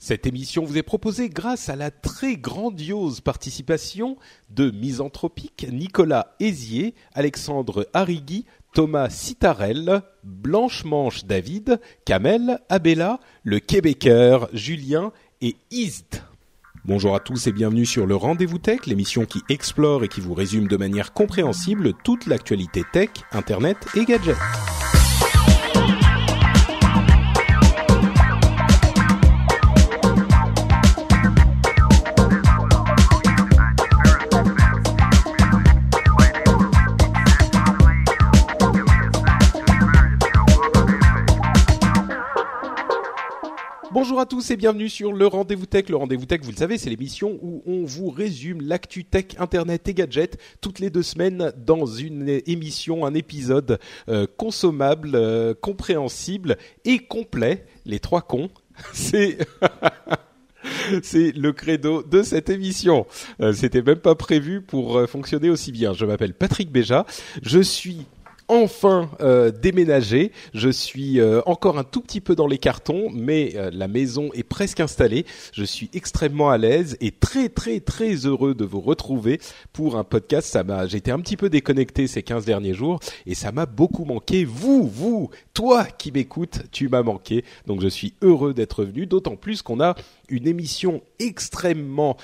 Cette émission vous est proposée grâce à la très grandiose participation de Misanthropique, Nicolas Hézier, Alexandre Arrigui, Thomas Sitarel, Blanche-Manche David, Kamel, Abella, le Québécois, Julien et Isd. Bonjour à tous et bienvenue sur le Rendez-vous Tech, l'émission qui explore et qui vous résume de manière compréhensible toute l'actualité tech, internet et gadgets. Bonjour à tous et bienvenue sur le Rendez-vous Tech. Le Rendez-vous Tech, vous le savez, c'est l'émission où on vous résume l'actu tech, internet et gadgets toutes les 2 semaines dans une émission, un épisode consommable, compréhensible et complet. Les 3 cons, c'est... C'est le credo de cette émission. C'était même pas prévu pour fonctionner aussi bien. Je m'appelle Patrick Béja. Je suis enfin déménagé. Je suis encore un tout petit peu dans les cartons, mais la maison est presque installée. Je suis extrêmement à l'aise et très très très heureux de vous retrouver pour un podcast. J'ai été un petit peu déconnecté ces 15 derniers jours et ça m'a beaucoup manqué. Toi qui m'écoutes, tu m'as manqué. Donc je suis heureux d'être venu, d'autant plus qu'on a une émission extrêmement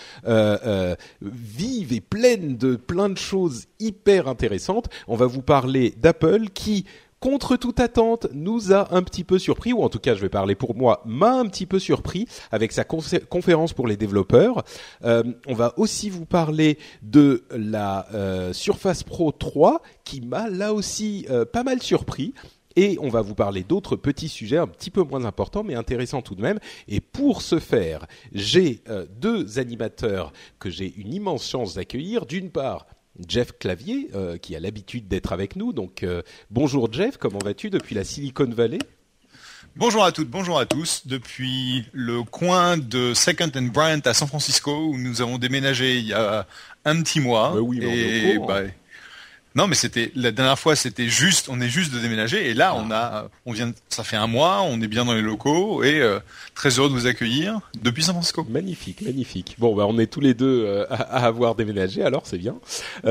vive et pleine de plein de choses hyper intéressantes. On va vous parler d'Apple qui, contre toute attente, nous a un petit peu surpris, ou en tout cas, je vais parler pour moi, m'a un petit peu surpris avec sa conférence pour les développeurs. On va aussi vous parler de la Surface Pro 3 qui m'a là aussi pas mal surpris. Et on va vous parler d'autres petits sujets un petit peu moins importants, mais intéressants tout de même. Et pour ce faire, j'ai 2 animateurs que j'ai une immense chance d'accueillir. D'une part, Jeff Clavier, qui a l'habitude d'être avec nous. Donc, bonjour Jeff, comment vas-tu depuis la Silicon Valley ? Bonjour à toutes, bonjour à tous. Depuis le coin de Second and Bryant à San Francisco, où nous avons déménagé il y a un petit mois. Oui, et non, mais la dernière fois, on est juste de déménager, et là, ça fait un mois, on est bien dans les locaux, et très heureux de vous accueillir depuis San Francisco. Magnifique, magnifique. Bon, on est tous les deux à avoir déménagé, alors c'est bien.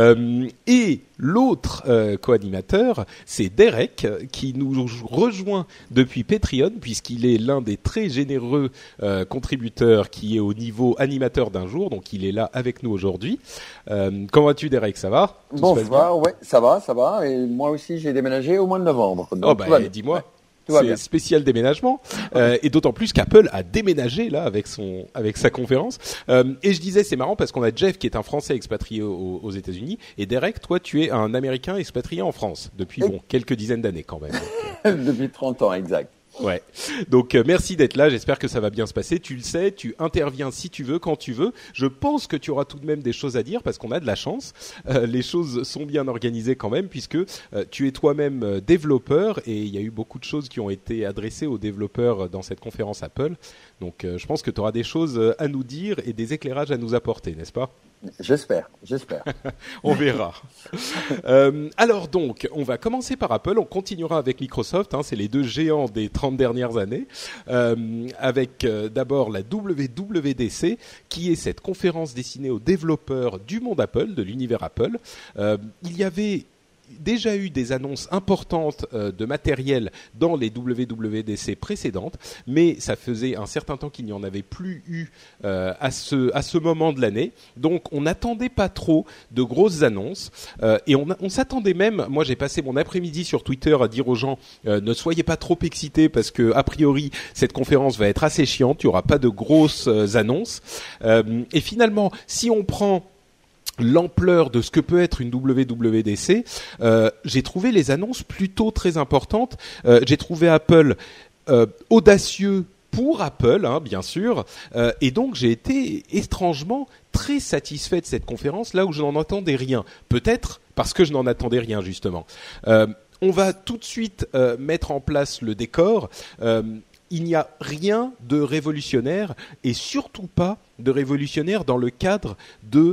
Et l'autre co-animateur, c'est Derek, qui nous rejoint depuis Patreon, puisqu'il est l'un des très généreux contributeurs qui est au niveau animateur d'un jour, donc il est là avec nous aujourd'hui. Comment vas-tu, Derek ? Ça va ? Bonsoir, ouais, ça va. Et moi aussi, j'ai déménagé au mois de novembre. Donc, dis-moi. C'est spécial déménagement, et d'autant plus qu'Apple a déménagé là avec sa conférence. Et je disais, c'est marrant parce qu'on a Jeff qui est un Français expatrié aux États-Unis, et Derek, toi, tu es un Américain expatrié en France depuis quelques dizaines d'années quand même. Donc, depuis 30 ans, exact. Ouais. Donc merci d'être là, j'espère que ça va bien se passer. Tu le sais, tu interviens si tu veux, quand tu veux. Je pense que tu auras tout de même des choses à dire parce qu'on a de la chance. Les choses sont bien organisées quand même puisque tu es toi-même développeur et il y a eu beaucoup de choses qui ont été adressées aux développeurs dans cette conférence Apple. Donc je pense que tu auras des choses à nous dire et des éclairages à nous apporter, n'est-ce pas ? J'espère. On verra. Alors donc, on va commencer par Apple, on continuera avec Microsoft, c'est les 2 géants des 30 dernières années, avec d'abord la WWDC, qui est cette conférence destinée aux développeurs du monde Apple, de l'univers Apple. Il y avait déjà eu des annonces importantes de matériel dans les WWDC précédentes, mais ça faisait un certain temps qu'il n'y en avait plus eu à ce moment de l'année. Donc on n'attendait pas trop de grosses annonces et on s'attendait même, moi j'ai passé mon après-midi sur Twitter à dire aux gens ne soyez pas trop excités parce que a priori cette conférence va être assez chiante, il n'y aura pas de grosses annonces. Et finalement, si on prend l'ampleur de ce que peut être une WWDC, j'ai trouvé les annonces plutôt très importantes. J'ai trouvé Apple audacieux pour Apple, bien sûr, et donc j'ai été étrangement très satisfait de cette conférence, là où je n'en attendais rien. Peut-être parce que je n'en attendais rien, justement. On va tout de suite mettre en place le décor. Il n'y a rien de révolutionnaire et surtout pas de révolutionnaire dans le cadre de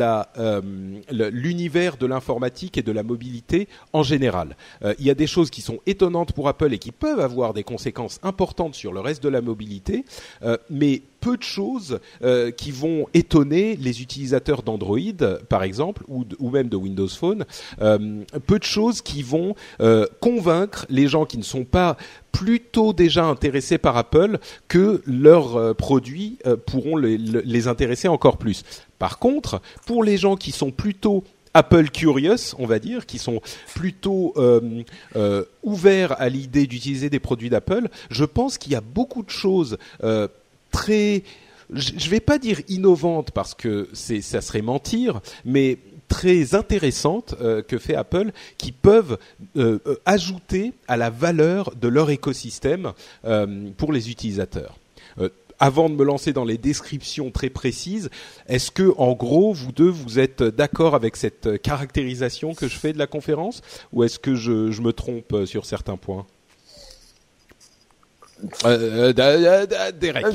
l'univers de l'informatique et de la mobilité en général. Il y a des choses qui sont étonnantes pour Apple et qui peuvent avoir des conséquences importantes sur le reste de la mobilité, mais peu de choses qui vont étonner les utilisateurs d'Android, par exemple, ou même de Windows Phone. Peu de choses qui vont convaincre les gens qui ne sont pas plutôt déjà intéressés par Apple que leurs produits pourront les intéresser encore plus. Par contre, pour les gens qui sont plutôt Apple curious, on va dire, qui sont plutôt ouverts à l'idée d'utiliser des produits d'Apple, je pense qu'il y a beaucoup de choses très, je vais pas dire innovantes parce que ça serait mentir, mais très intéressantes que fait Apple, qui peuvent ajouter à la valeur de leur écosystème pour les utilisateurs. Avant de me lancer dans les descriptions très précises, est-ce que, en gros, vous deux, vous êtes d'accord avec cette caractérisation que je fais de la conférence, ou est-ce que je me trompe sur certains points? Derek.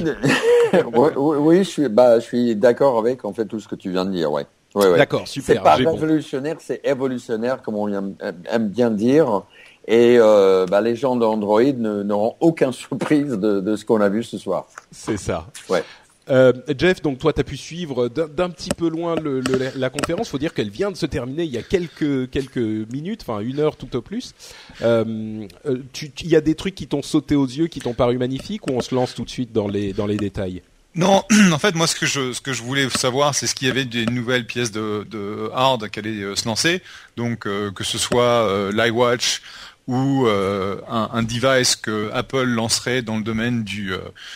Oui, je suis d'accord avec en fait tout ce que tu viens de dire, ouais. Ouais. D'accord, super. C'est pas révolutionnaire, c'est évolutionnaire, comme on aime bien dire. Et les gens d'Android n'auront aucune surprise de ce qu'on a vu ce soir. C'est ça. Ouais. Jeff, donc toi, tu as pu suivre d'un petit peu loin la conférence. Faut dire qu'elle vient de se terminer il y a quelques minutes, enfin 1 heure tout au plus. Il y a des trucs qui t'ont sauté aux yeux, qui t'ont paru magnifiques, ou on se lance tout de suite dans les détails? Non, en fait, moi, ce que je voulais savoir, c'est ce qu'il y avait des nouvelles pièces de hard qui allaient se lancer. Donc, que ce soit l'iWatch ou un device que Apple lancerait dans le domaine du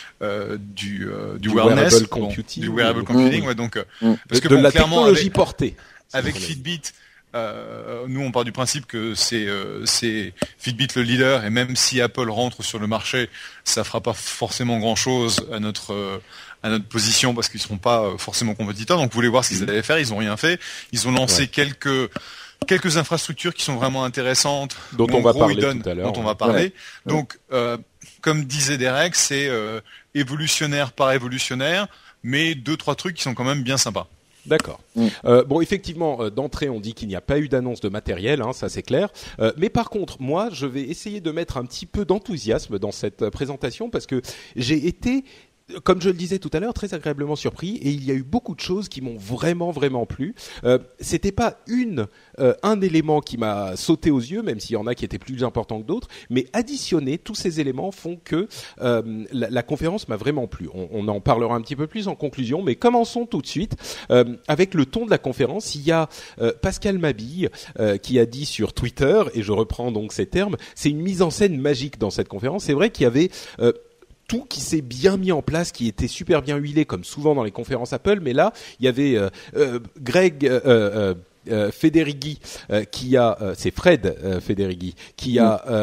wellness, wearable computing, du wearable computing. Ouais, donc parce que de la clairement, technologie portée. Avec Fitbit, nous on part du principe que c'est Fitbit le leader, et même si Apple rentre sur le marché, ça fera pas forcément grand chose à notre position, parce qu'ils seront pas forcément compétiteurs. Donc vous voulez voir ce qu'ils allaient faire, ils ont rien fait. Ils ont lancé quelques infrastructures qui sont vraiment intéressantes, dont on va parler tout à l'heure. Dont on va parler. Ouais. Donc comme disait Derek, c'est évolutionnaire par évolutionnaire, mais 2-3 trucs qui sont quand même bien sympas. D'accord. Bon, effectivement, d'entrée, on dit qu'il n'y a pas eu d'annonce de matériel, hein, ça c'est clair. Mais par contre, moi, je vais essayer de mettre un petit peu d'enthousiasme dans cette présentation, parce que j'ai été, comme je le disais tout à l'heure, très agréablement surpris, et il y a eu beaucoup de choses qui m'ont vraiment plu. C'était pas un élément qui m'a sauté aux yeux, même s'il y en a qui étaient plus importants que d'autres, mais additionner tous ces éléments font que la conférence m'a vraiment plu. On en parlera un petit peu plus en conclusion, mais commençons tout de suite avec le ton de la conférence. Il y a Pascal Mabille qui a dit sur Twitter, et je reprends donc ces termes, c'est une mise en scène magique dans cette conférence. C'est vrai qu'il y avait tout qui s'est bien mis en place, qui était super bien huilé, comme souvent dans les conférences Apple, mais là, il y avait Greg Federighi c'est Fred Federighi qui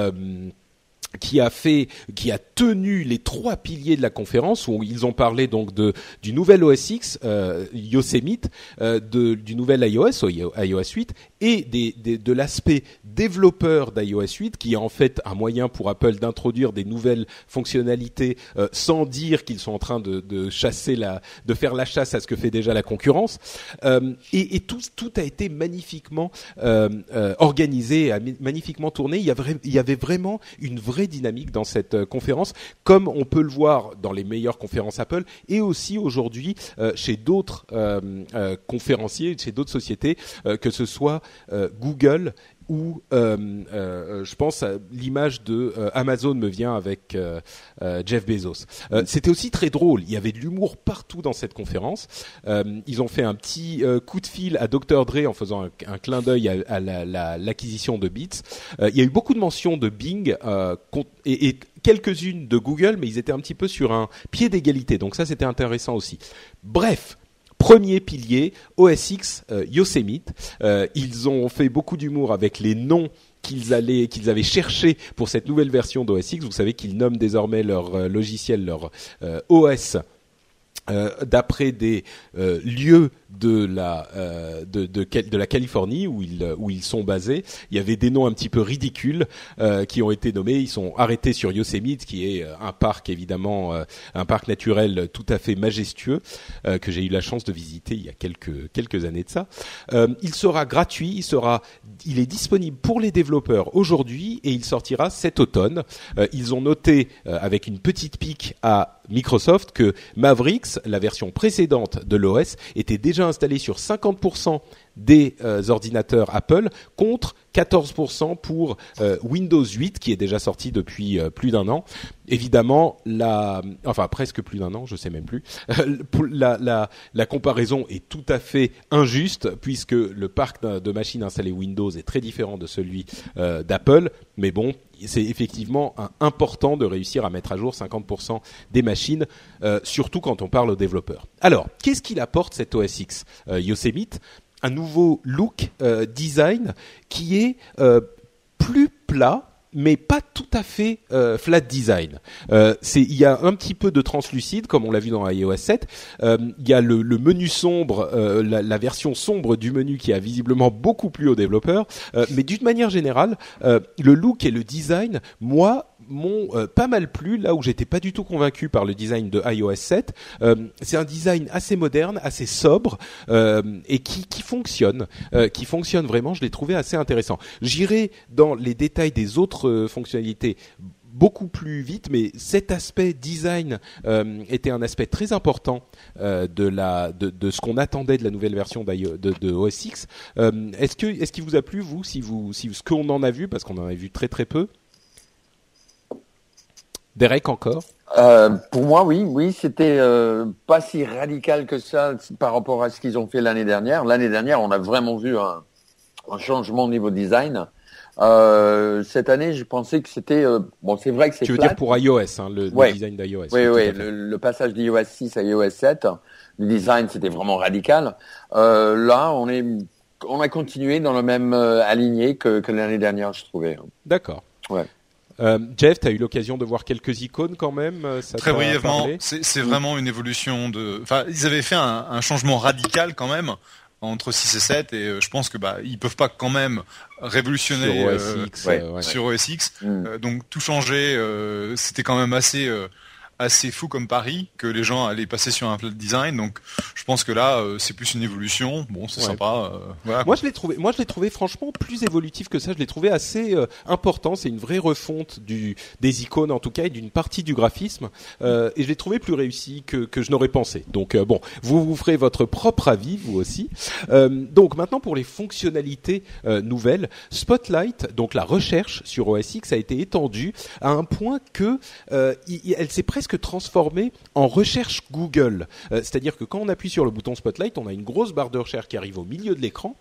a tenu les 3 piliers de la conférence, où ils ont parlé donc du nouvel OS X, Yosemite, du nouvel iOS 8, et de l'aspect développeur d'iOS 8, qui est en fait un moyen pour Apple d'introduire des nouvelles fonctionnalités sans dire qu'ils sont en train de faire la chasse à ce que fait déjà la concurrence. Et tout a été magnifiquement organisé, magnifiquement tourné. Il y avait vraiment une vraie dynamique dans cette conférence, comme on peut le voir dans les meilleures conférences Apple, et aussi aujourd'hui chez d'autres conférenciers, chez d'autres sociétés, que ce soit Google ou je pense à l'image de Amazon me vient avec Jeff Bezos. C'était aussi très drôle, il y avait de l'humour partout dans cette conférence. Ils ont fait un petit coup de fil à Dr Dre en faisant un clin d'œil à l'acquisition de Beats. Il y a eu beaucoup de mentions de Bing et quelques-unes de Google, mais ils étaient un petit peu sur un pied d'égalité, donc ça c'était intéressant aussi. Bref, premier pilier, OS X, Yosemite. Ils ont fait beaucoup d'humour avec les noms qu'ils avaient cherchés pour cette nouvelle version d'OS X. Vous savez qu'ils nomment désormais leur logiciel, leur OS, d'après des lieux de la Californie où ils sont basés. Il y avait des noms un petit peu ridicules qui ont été nommés. Ils sont arrêtés sur Yosemite, qui est un parc évidemment, un parc naturel tout à fait majestueux que j'ai eu la chance de visiter il y a quelques années de ça. Il sera gratuit, il est disponible pour les développeurs aujourd'hui et il sortira cet automne. Ils ont noté avec une petite pique à Microsoft que Mavericks, la version précédente de l'OS, était déjà installée sur 50% des ordinateurs Apple contre 14% pour Windows 8 qui est déjà sorti depuis plus d'un an. Évidemment, enfin presque plus d'un an, je sais même plus. La comparaison est tout à fait injuste puisque le parc de machines installées Windows est très différent de celui d'Apple. Mais bon, c'est effectivement important de réussir à mettre à jour 50% des machines, surtout quand on parle aux développeurs. Alors, qu'est-ce qu'il apporte cet OS X Yosemite? Un nouveau look design qui est plus plat, mais pas tout à fait flat design. Il y a un petit peu de translucide, comme on l'a vu dans iOS 7. Il y a le menu sombre, la version sombre du menu qui a visiblement beaucoup plu aux développeurs. Mais d'une manière générale, le look et le design, moi, m'ont pas mal plu, là où j'étais pas du tout convaincu par le design de iOS 7. C'est un design assez moderne, assez sobre et qui fonctionne vraiment. Je l'ai trouvé assez intéressant. J'irai dans les détails des autres fonctionnalités beaucoup plus vite, mais cet aspect design était un aspect très important de ce qu'on attendait de la nouvelle version de OS X. Est-ce qu'il vous a plu, vous, si ce qu'on en a vu, parce qu'on en a vu très très peu? Derek, encore? Pour moi, oui, c'était pas si radical que ça par rapport à ce qu'ils ont fait l'année dernière. L'année dernière, on a vraiment vu un changement au niveau design. Cette année, je pensais que c'était c'est vrai que c'est Tu veux flat. dire pour iOS, le design d'iOS? Oui, le passage d'iOS 6 à iOS 7, le design c'était vraiment radical. Là, on a continué dans le même aligné que l'année dernière, je trouvais. D'accord. Ouais. Jeff, tu as eu l'occasion de voir quelques icônes quand même, ça très brièvement, parlé? C'est vraiment une évolution enfin, ils avaient fait un changement radical quand même entre 6 et 7 et je pense que ils peuvent pas quand même révolutionner sur OS X. Donc tout changer, c'était quand même assez fou comme pari que les gens allaient passer sur un flat design. Donc je pense que là c'est plus une évolution. Bon, c'est sympa. Voilà. Moi je l'ai trouvé franchement plus évolutif que ça. Je l'ai trouvé assez important. C'est une vraie refonte des icônes en tout cas et d'une partie du graphisme. Et je l'ai trouvé plus réussi que je n'aurais pensé. Donc vous ferez votre propre avis vous aussi. Donc maintenant pour les fonctionnalités nouvelles, Spotlight, donc la recherche sur OS X a été étendue à un point que elle s'est presque transformée en recherche Google. C'est-à-dire que quand on appuie sur le bouton Spotlight, on a une grosse barre de recherche qui arrive au milieu de l'écran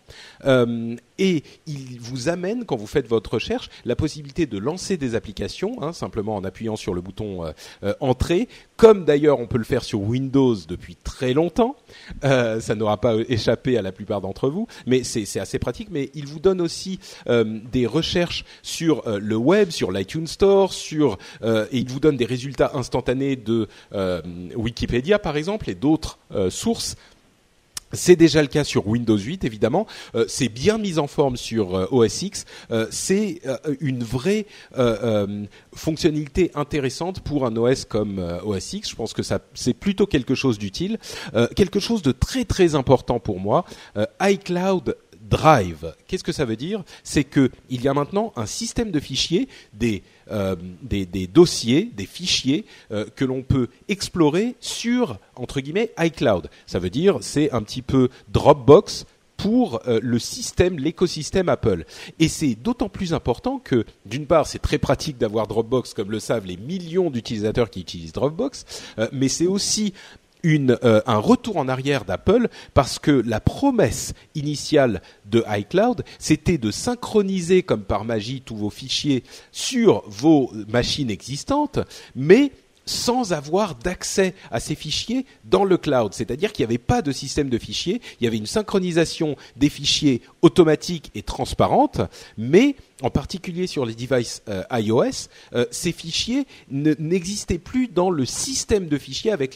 et il vous amène, quand vous faites votre recherche, la possibilité de lancer des applications, simplement en appuyant sur le bouton Entrée, comme d'ailleurs on peut le faire sur Windows depuis très longtemps. Ça n'aura pas échappé à la plupart d'entre vous, mais c'est assez pratique. Mais il vous donne aussi des recherches sur le web, sur l'iTunes Store, et il vous donne des résultats instantanés de Wikipédia par exemple et d'autres sources. C'est déjà le cas sur Windows 8 évidemment. C'est bien mis en forme sur OS X. C'est une vraie fonctionnalité intéressante pour un OS comme OS X. Je pense que c'est plutôt quelque chose d'utile. Quelque chose de très très important pour moi, iCloud Drive. Qu'est-ce que ça veut dire? C'est que il y a maintenant un système de fichiers, des dossiers, des fichiers que l'on peut explorer sur, entre guillemets, iCloud. Ça veut dire c'est un petit peu Dropbox pour l'écosystème Apple. Et c'est d'autant plus important que, d'une part, c'est très pratique d'avoir Dropbox, comme le savent les millions d'utilisateurs qui utilisent Dropbox, mais c'est aussi un retour en arrière d'Apple parce que la promesse initiale de iCloud, c'était de synchroniser comme par magie tous vos fichiers sur vos machines existantes, mais sans avoir d'accès à ces fichiers dans le cloud. C'est-à-dire qu'il n'y avait pas de système de fichiers, il y avait une synchronisation des fichiers automatique et transparente, mais en particulier sur les devices iOS, ces fichiers n'existaient plus dans le système de fichiers avec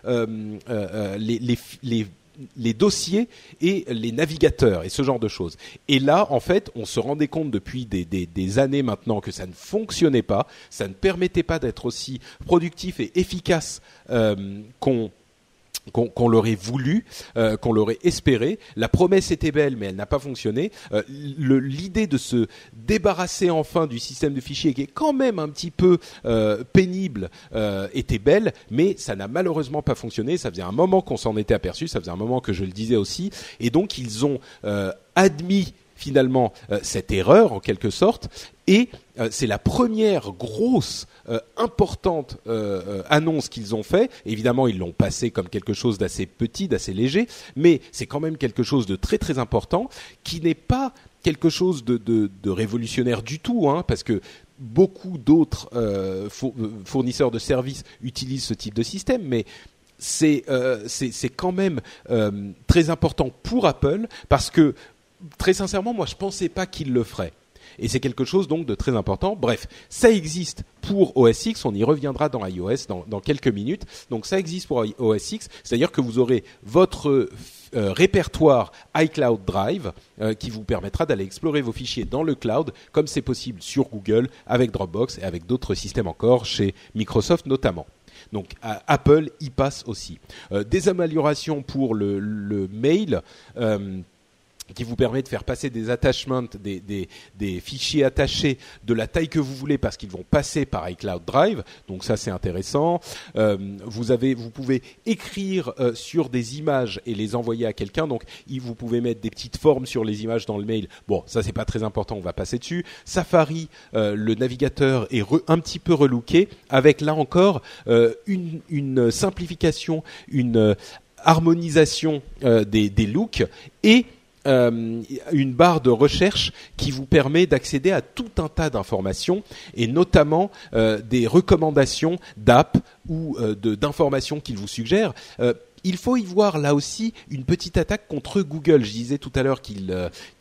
les dossiers et les navigateurs et ce genre de choses. Et là, en fait, on se rendait compte depuis des années maintenant que ça ne fonctionnait pas, ça ne permettait pas d'être aussi productif et efficace qu'on qu'on l'aurait voulu, qu'on l'aurait espéré. La promesse était belle, mais elle n'a pas fonctionné. L'idée de se débarrasser enfin du système de fichiers, qui est quand même un petit peu pénible, était belle, mais ça n'a malheureusement pas fonctionné. Ça faisait un moment qu'on s'en était aperçu, ça faisait un moment que je le disais aussi, et donc ils ont admis finalement cette erreur en quelque sorte, et c'est la première grosse importante annonce qu'ils ont fait. Évidemment, ils l'ont passé comme quelque chose d'assez petit, d'assez léger, mais c'est quand même quelque chose de très très important, qui n'est pas quelque chose de révolutionnaire du tout, hein, parce que beaucoup d'autres fournisseurs de services utilisent ce type de système, mais c'est quand même très important pour Apple, parce que très sincèrement, moi je pensais pas qu'ils le feraient. Et c'est quelque chose donc de très important. Bref, ça existe pour OS X, on y reviendra dans iOS dans quelques minutes. Donc ça existe pour OS X, c'est-à-dire que vous aurez votre répertoire iCloud Drive qui vous permettra d'aller explorer vos fichiers dans le cloud, comme c'est possible sur Google, avec Dropbox et avec d'autres systèmes encore, chez Microsoft notamment. Donc Apple y passe aussi. Des améliorations pour le mail, qui vous permet de faire passer des attachments, des fichiers attachés de la taille que vous voulez, parce qu'ils vont passer par iCloud Drive. Donc ça, c'est intéressant. Vous pouvez écrire sur des images et les envoyer à quelqu'un. Donc vous pouvez mettre des petites formes sur les images dans le mail. Bon, ça c'est pas très important, on va passer dessus. Safari, le navigateur est un petit peu relooké, avec là encore une simplification, une harmonisation des looks, et une barre de recherche qui vous permet d'accéder à tout un tas d'informations, et notamment des recommandations d'app ou d'informations qu'il vous suggère. Il faut y voir là aussi une petite attaque contre Google. Je disais tout à l'heure qu'ils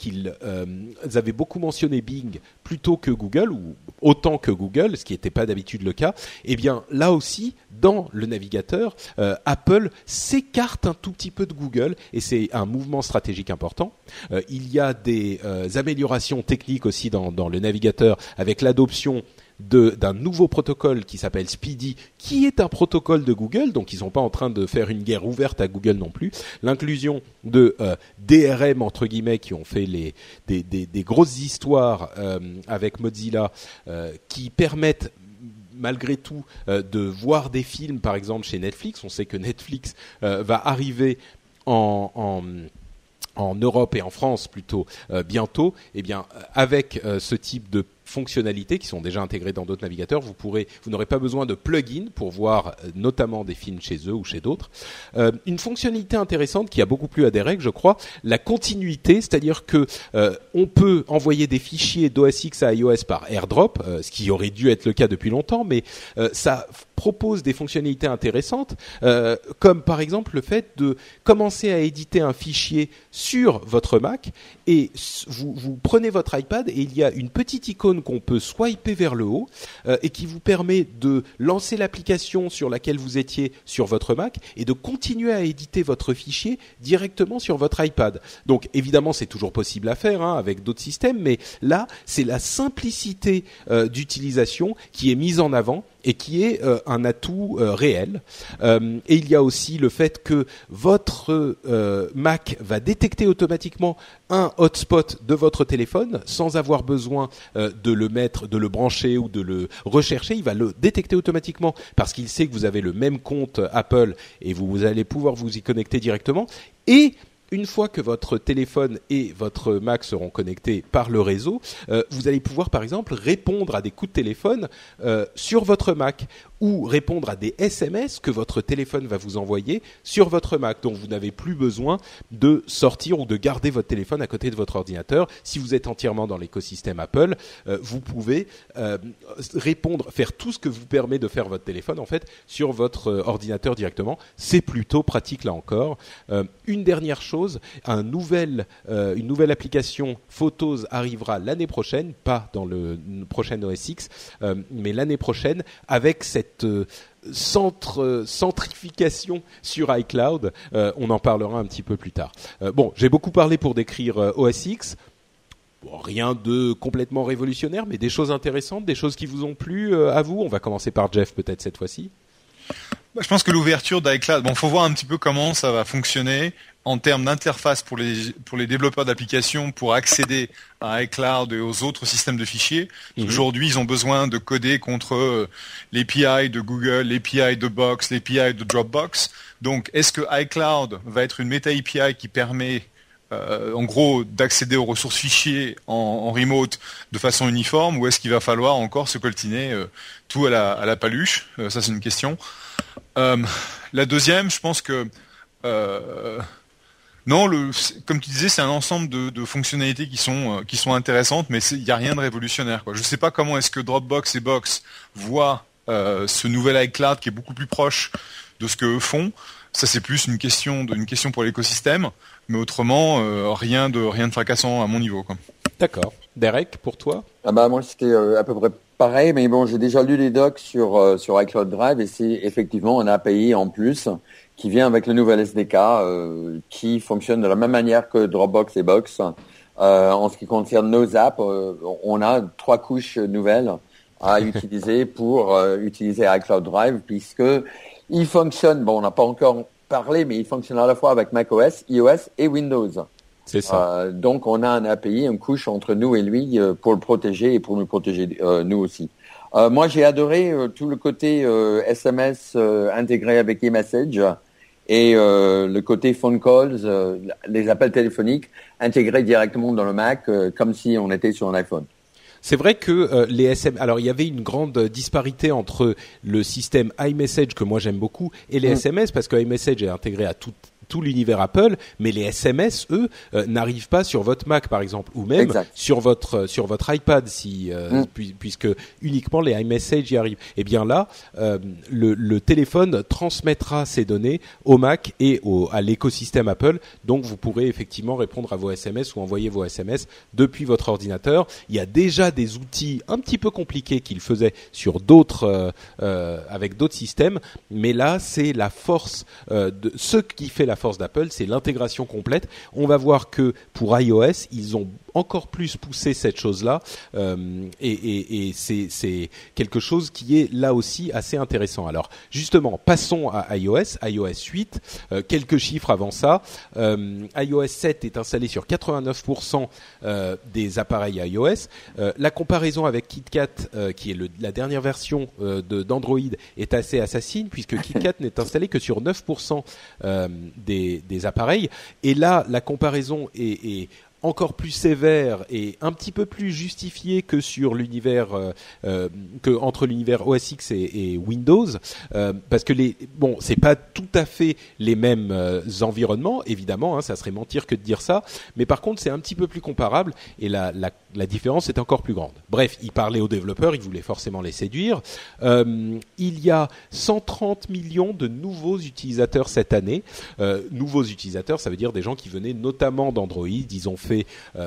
avaient beaucoup mentionné Bing plutôt que Google, ou autant que Google, ce qui n'était pas d'habitude le cas. Eh bien là aussi, dans le navigateur, Apple s'écarte un tout petit peu de Google, et c'est un mouvement stratégique important. Il y a des améliorations techniques aussi dans le navigateur, avec l'adoption d'un nouveau protocole qui s'appelle Speedy, qui est un protocole de Google, donc ils sont pas en train de faire une guerre ouverte à Google non plus. L'inclusion de DRM entre guillemets, qui ont fait des grosses histoires avec Mozilla, qui permettent malgré tout de voir des films, par exemple chez Netflix. On sait que Netflix va arriver en Europe et en France plutôt bientôt. Eh bien, avec ce type de fonctionnalités qui sont déjà intégrées dans d'autres navigateurs, vous n'aurez pas besoin de plugin pour voir notamment des films chez eux ou chez d'autres. Une fonctionnalité intéressante qui a beaucoup plu à Derek, je crois, la continuité, c'est-à-dire que on peut envoyer des fichiers d'OS X à iOS par AirDrop, ce qui aurait dû être le cas depuis longtemps, mais ça propose des fonctionnalités intéressantes, comme par exemple le fait de commencer à éditer un fichier sur votre Mac, et vous prenez votre iPad et il y a une petite icône qu'on peut swiper vers le haut et qui vous permet de lancer l'application sur laquelle vous étiez sur votre Mac et de continuer à éditer votre fichier directement sur votre iPad. Donc évidemment, c'est toujours possible à faire avec d'autres systèmes, mais là, c'est la simplicité d'utilisation qui est mise en avant et qui est un atout réel. Et il y a aussi le fait que votre Mac va détecter automatiquement un hotspot de votre téléphone sans avoir besoin de le brancher ou de le rechercher. Il va le détecter automatiquement parce qu'il sait que vous avez le même compte Apple et vous allez pouvoir vous y connecter directement. Et une fois que votre téléphone et votre Mac seront connectés par le réseau, vous allez pouvoir par exemple répondre à des coups de téléphone sur votre Mac, ou répondre à des SMS que votre téléphone va vous envoyer sur votre Mac. Donc vous n'avez plus besoin de sortir ou de garder votre téléphone à côté de votre ordinateur. Si vous êtes entièrement dans l'écosystème Apple, vous pouvez faire tout ce que vous permet de faire votre téléphone en fait sur votre ordinateur directement. C'est plutôt pratique là encore. Une dernière chose, une nouvelle application Photos arrivera l'année prochaine, pas dans le prochain OS X, mais l'année prochaine, avec cette centrification sur iCloud. On en parlera un petit peu plus tard. J'ai beaucoup parlé pour décrire OS X. Rien de complètement révolutionnaire, mais des choses intéressantes, des choses qui vous ont plu à vous. On va commencer par Jeff peut-être cette fois-ci. Je pense que l'ouverture d'iCloud, faut voir un petit peu comment ça va fonctionner en termes d'interface pour les développeurs d'applications pour accéder à iCloud et aux autres systèmes de fichiers. Aujourd'hui, ils ont besoin de coder contre l'API de Google, l'API de Box, l'API de Dropbox. Donc, est-ce que iCloud va être une méta API qui permet en gros d'accéder aux ressources fichiers en remote de façon uniforme, ou est-ce qu'il va falloir encore se coltiner tout à la paluche? Ça, c'est une question. La deuxième, je pense que non, comme tu disais, c'est un ensemble de fonctionnalités qui sont intéressantes, mais il n'y a rien de révolutionnaire, quoi. Je ne sais pas comment est-ce que Dropbox et Box voient ce nouvel iCloud qui est beaucoup plus proche de ce qu'eux font. Ça, c'est plus une question pour l'écosystème, mais autrement, rien de fracassant à mon niveau, quoi. D'accord. Derek, pour toi? Moi, c'était à peu près pareil, mais bon, j'ai déjà lu les docs sur iCloud Drive et c'est effectivement un API en plus qui vient avec le nouvel SDK qui fonctionne de la même manière que Dropbox et Box. En ce qui concerne nos apps, on a 3 couches nouvelles à utiliser pour utiliser iCloud Drive, puisque il fonctionne, on n'a pas encore parlé, mais il fonctionne à la fois avec macOS, iOS et Windows. C'est ça. Donc on a un API, une couche entre nous et lui pour le protéger et pour nous protéger nous aussi. Moi j'ai adoré tout le côté SMS intégré avec eMessage et le côté phone calls, les appels téléphoniques intégrés directement dans le Mac comme si on était sur un iPhone. C'est vrai que les SMS... Alors, il y avait une grande disparité entre le système iMessage, que moi j'aime beaucoup, et les SMS, parce que iMessage est intégré à tout l'univers Apple, mais les SMS, eux, n'arrivent pas sur votre Mac, par exemple, ou même sur votre iPad, puisque uniquement les iMessage y arrivent. Et bien là, le téléphone transmettra ces données au Mac et à l'écosystème Apple, donc vous pourrez effectivement répondre à vos SMS ou envoyer vos SMS depuis votre ordinateur. Il y a déjà des outils un petit peu compliqués qu'ils faisaient sur avec d'autres systèmes, mais là, c'est la force de ce qui fait la force d'Apple, c'est l'intégration complète. On va voir que pour iOS, ils ont encore plus poussé cette chose-là et c'est quelque chose qui est là aussi assez intéressant. Alors justement, passons à iOS 8. Quelques chiffres avant ça. iOS 7 est installé sur 89% des appareils iOS. La comparaison avec KitKat, qui est la dernière version d'Android, est assez assassine puisque KitKat n'est installé que sur 9% des appareils. Et là, la comparaison est encore plus sévère et un petit peu plus justifié que sur l'univers que entre l'univers OS X et Windows, parce que c'est pas tout à fait les mêmes environnements, évidemment, ça serait mentir que de dire ça, mais par contre c'est un petit peu plus comparable et la différence est encore plus grande. Bref, il parlait aux développeurs, il voulait forcément les séduire. Il y a 130 millions de nouveaux utilisateurs cette année. Nouveaux utilisateurs, ça veut dire des gens qui venaient notamment d'Android. Ils ont fait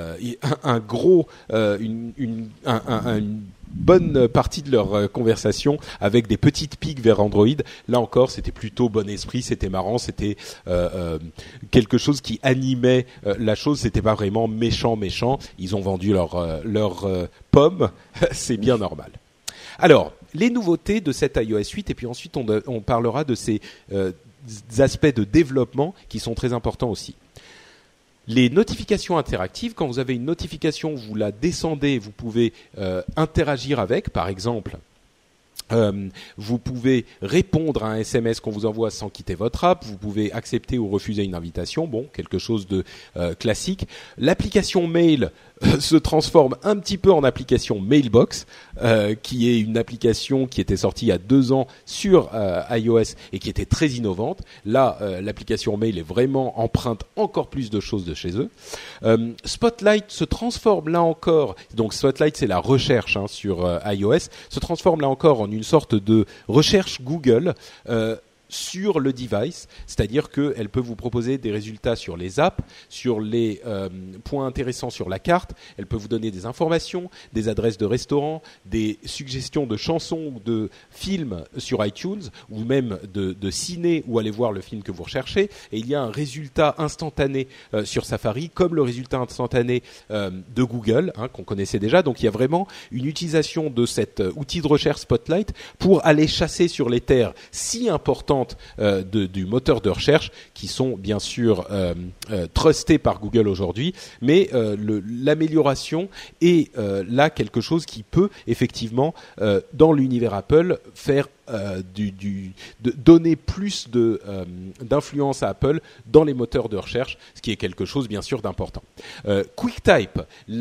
une bonne partie de leur conversation avec des petites piques vers Android. Là encore, c'était plutôt bon esprit, c'était marrant, c'était quelque chose qui animait la chose. C'était pas vraiment méchant. Ils ont vendu leur pomme, c'est bien normal. Alors, les nouveautés de cette iOS 8, et puis ensuite on parlera de ces aspects de développement qui sont très importants aussi. Les notifications interactives, quand vous avez une notification, vous la descendez, vous pouvez interagir avec, par exemple. Vous pouvez répondre à un SMS qu'on vous envoie sans quitter votre app. Vous pouvez accepter ou refuser une invitation. Bon, quelque chose de classique. L'application Mail se transforme un petit peu en application Mailbox, qui est une application qui était sortie il y a 2 ans sur iOS et qui était très innovante. Là, l'application Mail est vraiment empreinte encore plus de choses de chez eux. Spotlight se transforme là encore. Donc Spotlight, c'est la recherche sur iOS. Se transforme là encore en une sorte de recherche Google sur le device, c'est-à-dire qu'elle peut vous proposer des résultats sur les apps, sur les points intéressants sur la carte, elle peut vous donner des informations, des adresses de restaurants, des suggestions de chansons ou de films sur iTunes, ou même de ciné où aller voir le film que vous recherchez, et il y a un résultat instantané sur Safari, comme le résultat instantané de Google, qu'on connaissait déjà. Donc il y a vraiment une utilisation de cet outil de recherche Spotlight pour aller chasser sur les terres si importantes du moteur de recherche, qui sont bien sûr trustés par Google aujourd'hui, mais l'amélioration est là quelque chose qui peut effectivement dans l'univers Apple faire donner plus d'influence à Apple dans les moteurs de recherche, ce qui est quelque chose bien sûr d'important. QuickType,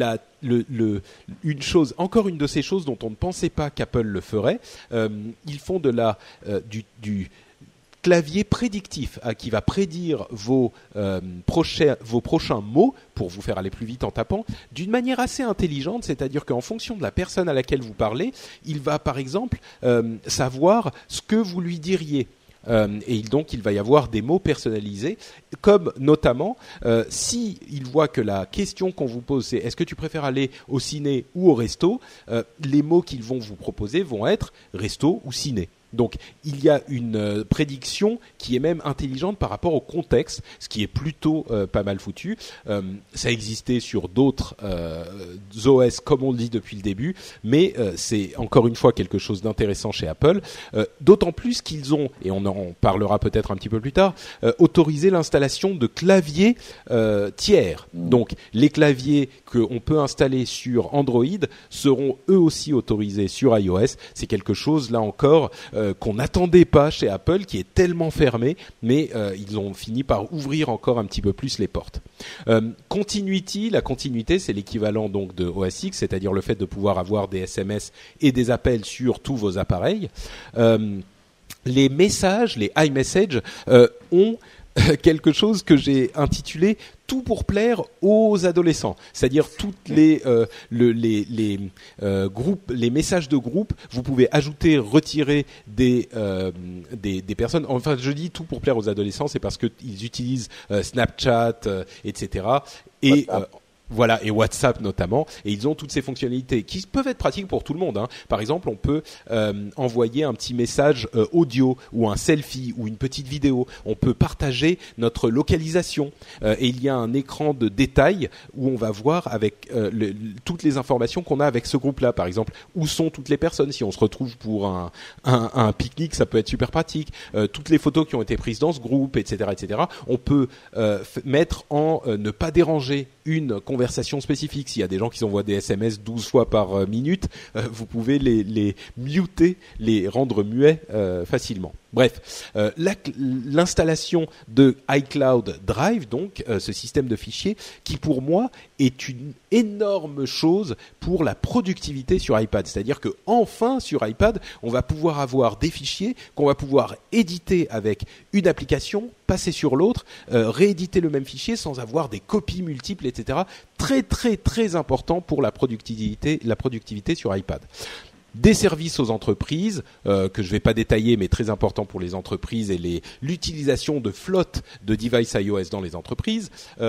encore une de ces choses dont on ne pensait pas qu'Apple le ferait. Ils font du clavier prédictif qui va prédire vos prochains mots pour vous faire aller plus vite en tapant d'une manière assez intelligente, c'est-à-dire qu'en fonction de la personne à laquelle vous parlez, il va par exemple savoir ce que vous lui diriez. Et donc il va y avoir des mots personnalisés, comme notamment si il voit que la question qu'on vous pose c'est est-ce que tu préfères aller au ciné ou au resto, les mots qu'ils vont vous proposer vont être resto ou ciné. Donc il y a une prédiction qui est même intelligente par rapport au contexte, ce qui est plutôt pas mal foutu. Ça existait sur d'autres OS comme on le dit depuis le début, mais c'est encore une fois quelque chose d'intéressant chez Apple, d'autant plus qu'ils ont, et on en parlera peut-être un petit peu plus tard, autorisé l'installation de claviers tiers. Donc les claviers qu'on peut installer sur Android seront eux aussi autorisés sur iOS. C'est quelque chose là encore qu'on n'attendait pas chez Apple, qui est tellement fermé, mais ils ont fini par ouvrir encore un petit peu plus les portes. Continuity, la continuité, c'est l'équivalent donc de OS X, c'est-à-dire le fait de pouvoir avoir des SMS et des appels sur tous vos appareils. Les messages, les iMessage, ont quelque chose que j'ai intitulé tout pour plaire aux adolescents, c'est-à-dire toutes les groupes, les messages de groupe, vous pouvez ajouter, retirer des personnes. Enfin, je dis tout pour plaire aux adolescents, c'est parce que ils utilisent Snapchat, etc. Et voilà, et WhatsApp notamment, et ils ont toutes ces fonctionnalités qui peuvent être pratiques pour tout le monde. Par exemple, on peut envoyer un petit message audio ou un selfie ou une petite vidéo. On peut partager notre localisation et il y a un écran de détail où on va voir avec toutes les informations qu'on a avec ce groupe-là. Par exemple, où sont toutes les personnes. Si on se retrouve pour un pique-nique, ça peut être super pratique. Toutes les photos qui ont été prises dans ce groupe, etc., etc. On peut mettre en ne pas déranger une conversation spécifique. S'il y a des gens qui envoient des SMS 12 fois par minute, vous pouvez les muter, les rendre muets facilement. Bref, l'installation de iCloud Drive, donc ce système de fichiers, qui pour moi est une énorme chose pour la productivité sur iPad. C'est-à-dire que enfin sur iPad, on va pouvoir avoir des fichiers qu'on va pouvoir éditer avec une application, passer sur l'autre, rééditer le même fichier sans avoir des copies multiples, etc. Très très très important pour la productivité sur iPad. Des services aux entreprises que je ne vais pas détailler, mais très important pour les entreprises et l'utilisation de flotte de devices iOS dans les entreprises.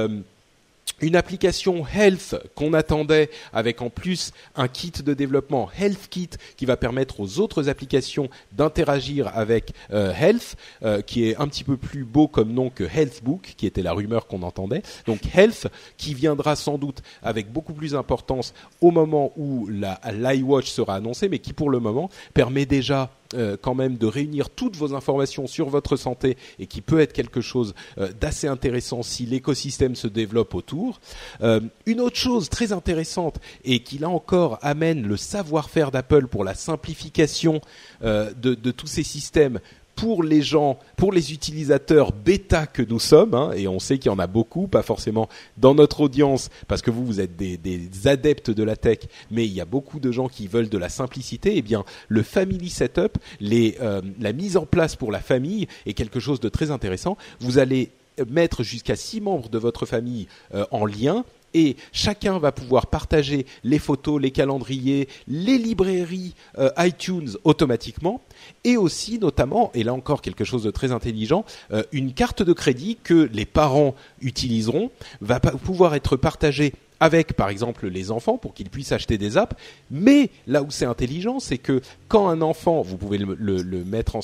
Une application Health qu'on attendait avec en plus un kit de développement Health Kit qui va permettre aux autres applications d'interagir avec Health, qui est un petit peu plus beau comme nom que Healthbook, qui était la rumeur qu'on entendait. Donc Health qui viendra sans doute avec beaucoup plus d'importance au moment où l'iWatch sera annoncé, mais qui pour le moment permet déjà quand même de réunir toutes vos informations sur votre santé et qui peut être quelque chose d'assez intéressant si l'écosystème se développe autour. Une autre chose très intéressante et qui là encore amène le savoir-faire d'Apple pour la simplification de tous ces systèmes pour les gens, pour les utilisateurs bêta que nous sommes, et on sait qu'il y en a beaucoup, pas forcément dans notre audience, parce que vous êtes des adeptes de la tech, mais il y a beaucoup de gens qui veulent de la simplicité. Eh bien, le Family Setup, la mise en place pour la famille est quelque chose de très intéressant. Vous allez mettre jusqu'à 6 membres de votre famille en lien et chacun va pouvoir partager les photos, les calendriers, les librairies iTunes automatiquement, et aussi notamment, et là encore quelque chose de très intelligent, une carte de crédit que les parents utiliseront va pouvoir être partagée avec, par exemple, les enfants pour qu'ils puissent acheter des apps. Mais là où c'est intelligent, c'est que quand un enfant, vous pouvez le mettre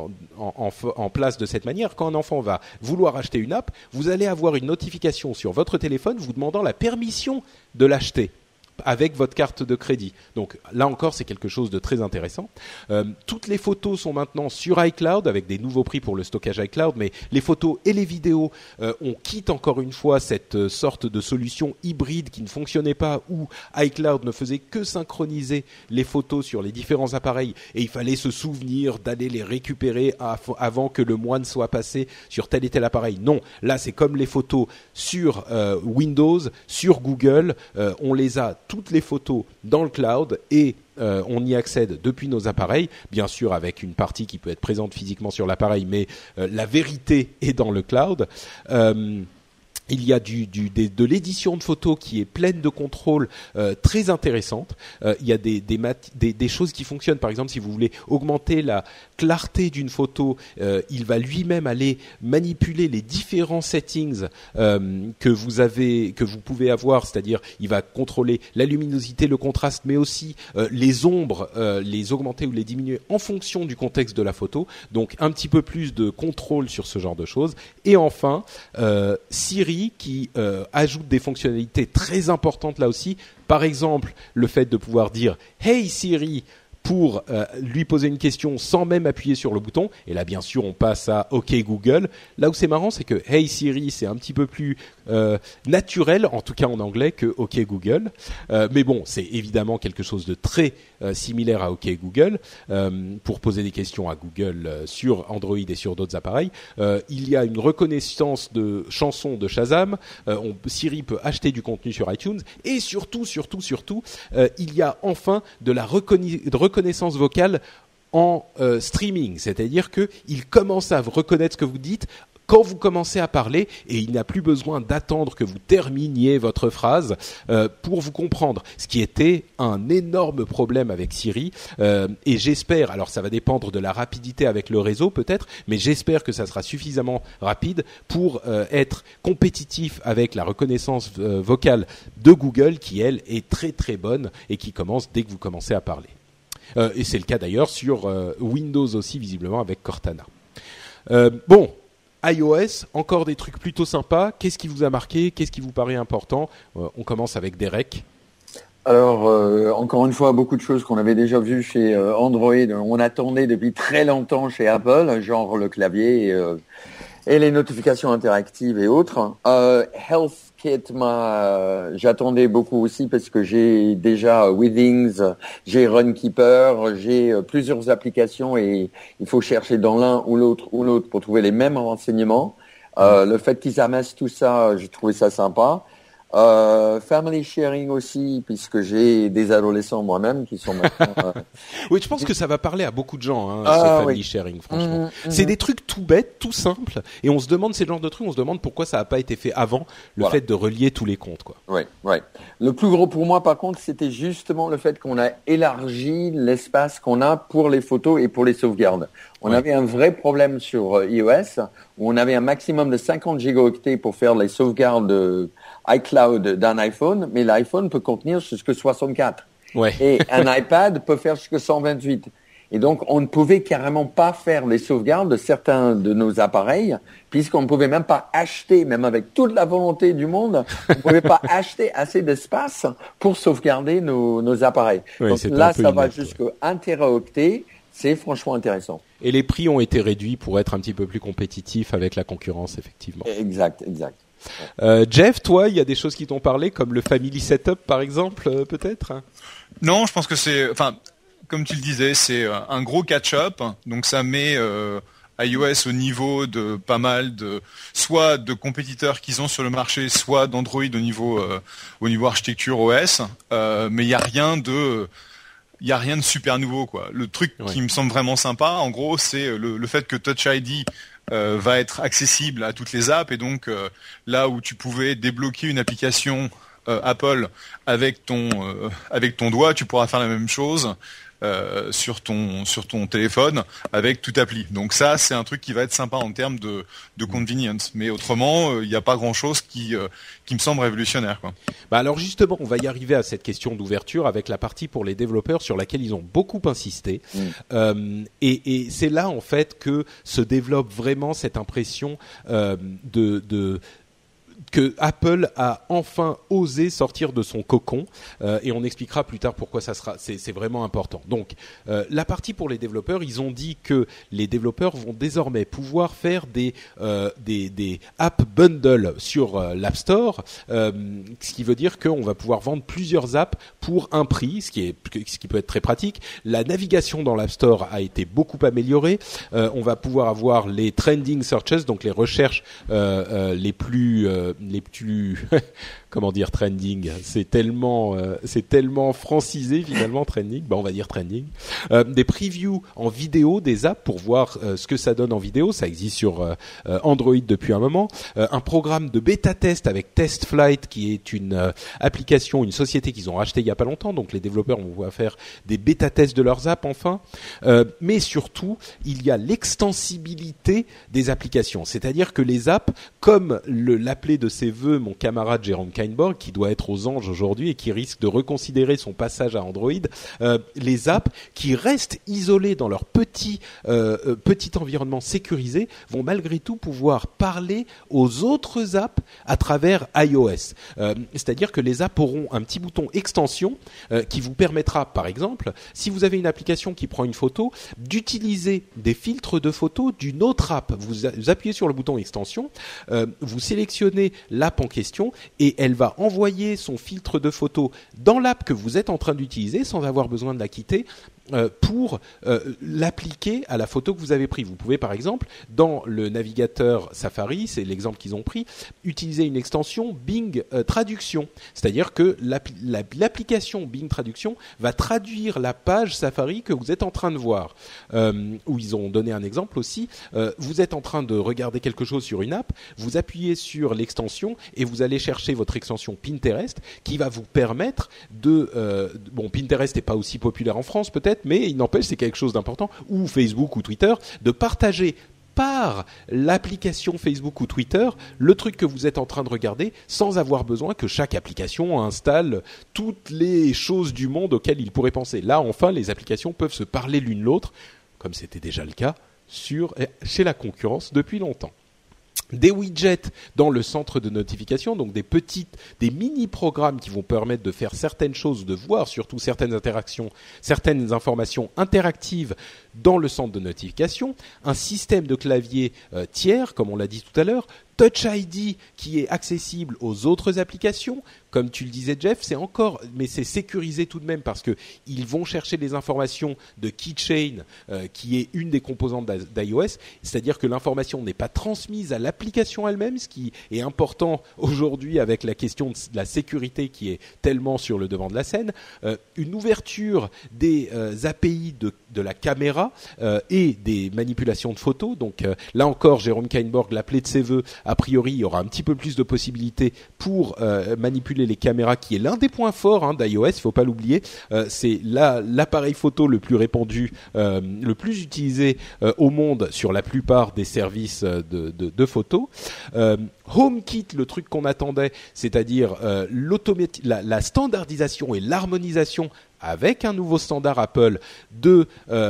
en place de cette manière, quand un enfant va vouloir acheter une app, vous allez avoir une notification sur votre téléphone vous demandant la permission de l'acheter avec votre carte de crédit. Donc là encore, c'est quelque chose de très intéressant. Toutes les photos sont maintenant sur iCloud avec des nouveaux prix pour le stockage iCloud, mais les photos et les vidéos, on quitte encore une fois cette sorte de solution hybride qui ne fonctionnait pas, où iCloud ne faisait que synchroniser les photos sur les différents appareils et il fallait se souvenir d'aller les récupérer avant que le mois ne soit passé sur tel et tel appareil. Non, là c'est comme les photos sur Windows, sur Google, on les a toutes les photos dans le cloud et on y accède depuis nos appareils, bien sûr avec une partie qui peut être présente physiquement sur l'appareil, mais la vérité est dans le cloud. Il y a de l'édition de photos qui est pleine de contrôles très intéressantes. Il y a des choses qui fonctionnent. Par exemple, si vous voulez augmenter la clarté d'une photo, il va lui-même aller manipuler les différents settings que vous pouvez avoir. C'est-à-dire, il va contrôler la luminosité, le contraste, mais aussi les ombres, les augmenter ou les diminuer en fonction du contexte de la photo. Donc, un petit peu plus de contrôle sur ce genre de choses. Et enfin, Siri qui ajoute des fonctionnalités très importantes là aussi. Par exemple, le fait de pouvoir dire « Hey Siri » pour lui poser une question sans même appuyer sur le bouton. Et là, bien sûr, on passe à OK Google. Là où c'est marrant, c'est que Hey Siri, c'est un petit peu plus naturel, en tout cas en anglais, que OK Google. Mais bon, c'est évidemment quelque chose de très similaire à OK Google pour poser des questions à Google sur Android et sur d'autres appareils. Il y a une reconnaissance de chansons de Shazam. Siri peut acheter du contenu sur iTunes. Et surtout, il y a enfin de la reconnaissance vocale en streaming, c'est-à-dire qu'il commence à reconnaître ce que vous dites quand vous commencez à parler et il n'a plus besoin d'attendre que vous terminiez votre phrase pour vous comprendre, ce qui était un énorme problème avec Siri et j'espère, alors ça va dépendre de la rapidité avec le réseau peut-être, mais j'espère que ça sera suffisamment rapide pour être compétitif avec la reconnaissance vocale de Google qui elle est très très bonne et qui commence dès que vous commencez à parler. Et c'est le cas d'ailleurs sur Windows aussi visiblement avec Cortana. Bon, iOS, encore des trucs plutôt sympas. Qu'est-ce qui vous a marqué? Qu'est-ce qui vous paraît important? On commence avec Derek. Alors, encore une fois, beaucoup de choses qu'on avait déjà vues chez Android. On attendait depuis très longtemps chez Apple, genre le clavier et les notifications interactives et autres. HealthKit, j'attendais beaucoup aussi parce que j'ai déjà Withings, j'ai Runkeeper, j'ai plusieurs applications et il faut chercher dans l'un ou l'autre pour trouver les mêmes renseignements. Le fait qu'ils amassent tout ça, j'ai trouvé ça sympa. Family sharing aussi, puisque j'ai des adolescents moi-même qui sont maintenant... Oui, je pense que ça va parler à beaucoup de gens, ce family sharing, franchement. C'est des trucs tout bêtes, tout simples, et on se demande, ces genres de trucs, on se demande pourquoi ça n'a pas été fait avant, le fait de relier tous les comptes, quoi. Oui. Le plus gros pour moi, par contre, c'était justement le fait qu'on a élargi l'espace qu'on a pour les photos et pour les sauvegardes. On avait un vrai problème sur iOS, où on avait un maximum de 50 gigaoctets pour faire les sauvegardes iCloud d'un iPhone, mais l'iPhone peut contenir jusque 64. Ouais. Et un iPad peut faire jusque 128. Et donc, on ne pouvait carrément pas faire les sauvegardes de certains de nos appareils, puisqu'on ne pouvait même pas acheter, même avec toute la volonté du monde, on ne pouvait pas acheter assez d'espace pour sauvegarder nos appareils. Oui, donc là, ça va jusqu'à 1 téraoctet. C'est franchement intéressant. Et les prix ont été réduits pour être un petit peu plus compétitifs avec la concurrence, effectivement. Exact. Jeff, toi, il y a des choses qui t'ont parlé, comme le Family Setup, par exemple, peut-être? Non, je pense que c'est... Enfin, comme tu le disais, c'est un gros catch-up. Donc ça met iOS au niveau de pas mal soit de compétiteurs qu'ils ont sur le marché, soit d'Android au niveau architecture OS. Mais il n'y a rien de super nouveau, quoi. Le truc qui me semble vraiment sympa, en gros, c'est le fait que Touch ID va être accessible à toutes les apps, et donc là où tu pouvais débloquer une application Apple avec ton doigt, tu pourras faire la même chose sur ton téléphone avec toute appli. Donc ça, c'est un truc qui va être sympa en termes de convenience. Mais autrement, il n'y a pas grand-chose qui me semble révolutionnaire, quoi. Bah alors justement, on va y arriver à cette question d'ouverture avec la partie pour les développeurs sur laquelle ils ont beaucoup insisté. Et c'est là en fait que se développe vraiment cette impression que Apple a enfin osé sortir de son cocon, et on expliquera plus tard pourquoi c'est vraiment important. Donc la partie pour les développeurs, ils ont dit que les développeurs vont désormais pouvoir faire des app bundles sur l'App Store, ce qui veut dire qu'on va pouvoir vendre plusieurs apps pour un prix, ce qui peut être très pratique. La navigation dans l'App Store a été beaucoup améliorée. On va pouvoir avoir les trending searches, donc les recherches les plus comment dire trending, c'est tellement francisé finalement trending, on va dire trending, des previews en vidéo des apps pour voir ce que ça donne en vidéo, ça existe sur Android depuis un moment, un programme de bêta test avec TestFlight qui est une application, une société qu'ils ont rachetée il y a pas longtemps, donc les développeurs vont pouvoir faire des bêta tests de leurs apps enfin, mais surtout il y a l'extensibilité des applications, c'est-à-dire que les apps, comme l'appelait de ses vœux mon camarade Jérôme Kainborg, qui doit être aux anges aujourd'hui et qui risque de reconsidérer son passage à Android, les apps qui restent isolées dans leur petit environnement sécurisé vont malgré tout pouvoir parler aux autres apps à travers iOS. C'est-à-dire que les apps auront un petit bouton extension qui vous permettra, par exemple, si vous avez une application qui prend une photo, d'utiliser des filtres de photos d'une autre app. Vous appuyez sur le bouton extension, vous sélectionnez l'app en question et elle va envoyer son filtre de photo dans l'app que vous êtes en train d'utiliser sans avoir besoin de la quitter pour l'appliquer à la photo que vous avez prise. Vous pouvez par exemple, dans le navigateur Safari, c'est l'exemple qu'ils ont pris, utiliser une extension Bing Traduction. C'est-à-dire que l'application Bing Traduction va traduire la page Safari que vous êtes en train de voir. Où ils ont donné un exemple aussi, vous êtes en train de regarder quelque chose sur une app, vous appuyez sur l'extension et vous allez chercher votre extension Pinterest qui va vous permettre Pinterest n'est pas aussi populaire en France peut-être, mais il n'empêche, c'est quelque chose d'important, ou Facebook ou Twitter, de partager par l'application Facebook ou Twitter le truc que vous êtes en train de regarder sans avoir besoin que chaque application installe toutes les choses du monde auxquelles il pourrait penser. Là, enfin, les applications peuvent se parler l'une l'autre, comme c'était déjà le cas chez la concurrence depuis longtemps. Des widgets dans le centre de notification, donc des mini-programmes qui vont permettre de faire certaines choses, de voir surtout certaines informations interactives dans le centre de notification, un système de clavier tiers, comme on l'a dit tout à l'heure, Touch ID qui est accessible aux autres applications, comme tu le disais Jeff, mais c'est sécurisé tout de même parce que ils vont chercher les informations de Keychain, qui est une des composantes d'iOS, c'est-à-dire que l'information n'est pas transmise à l'application elle-même, ce qui est important aujourd'hui avec la question de la sécurité qui est tellement sur le devant de la scène, une ouverture des API de la caméra et des manipulations de photos, donc là encore Jérôme Kainborg l'appelait de ses vœux. A priori, il y aura un petit peu plus de possibilités pour manipuler les caméras, qui est l'un des points forts d'iOS, il faut pas l'oublier. C'est l'appareil photo le plus répandu, le plus utilisé au monde sur la plupart des services de photos. HomeKit, le truc qu'on attendait, c'est-à-dire la standardisation et l'harmonisation avec un nouveau standard Apple de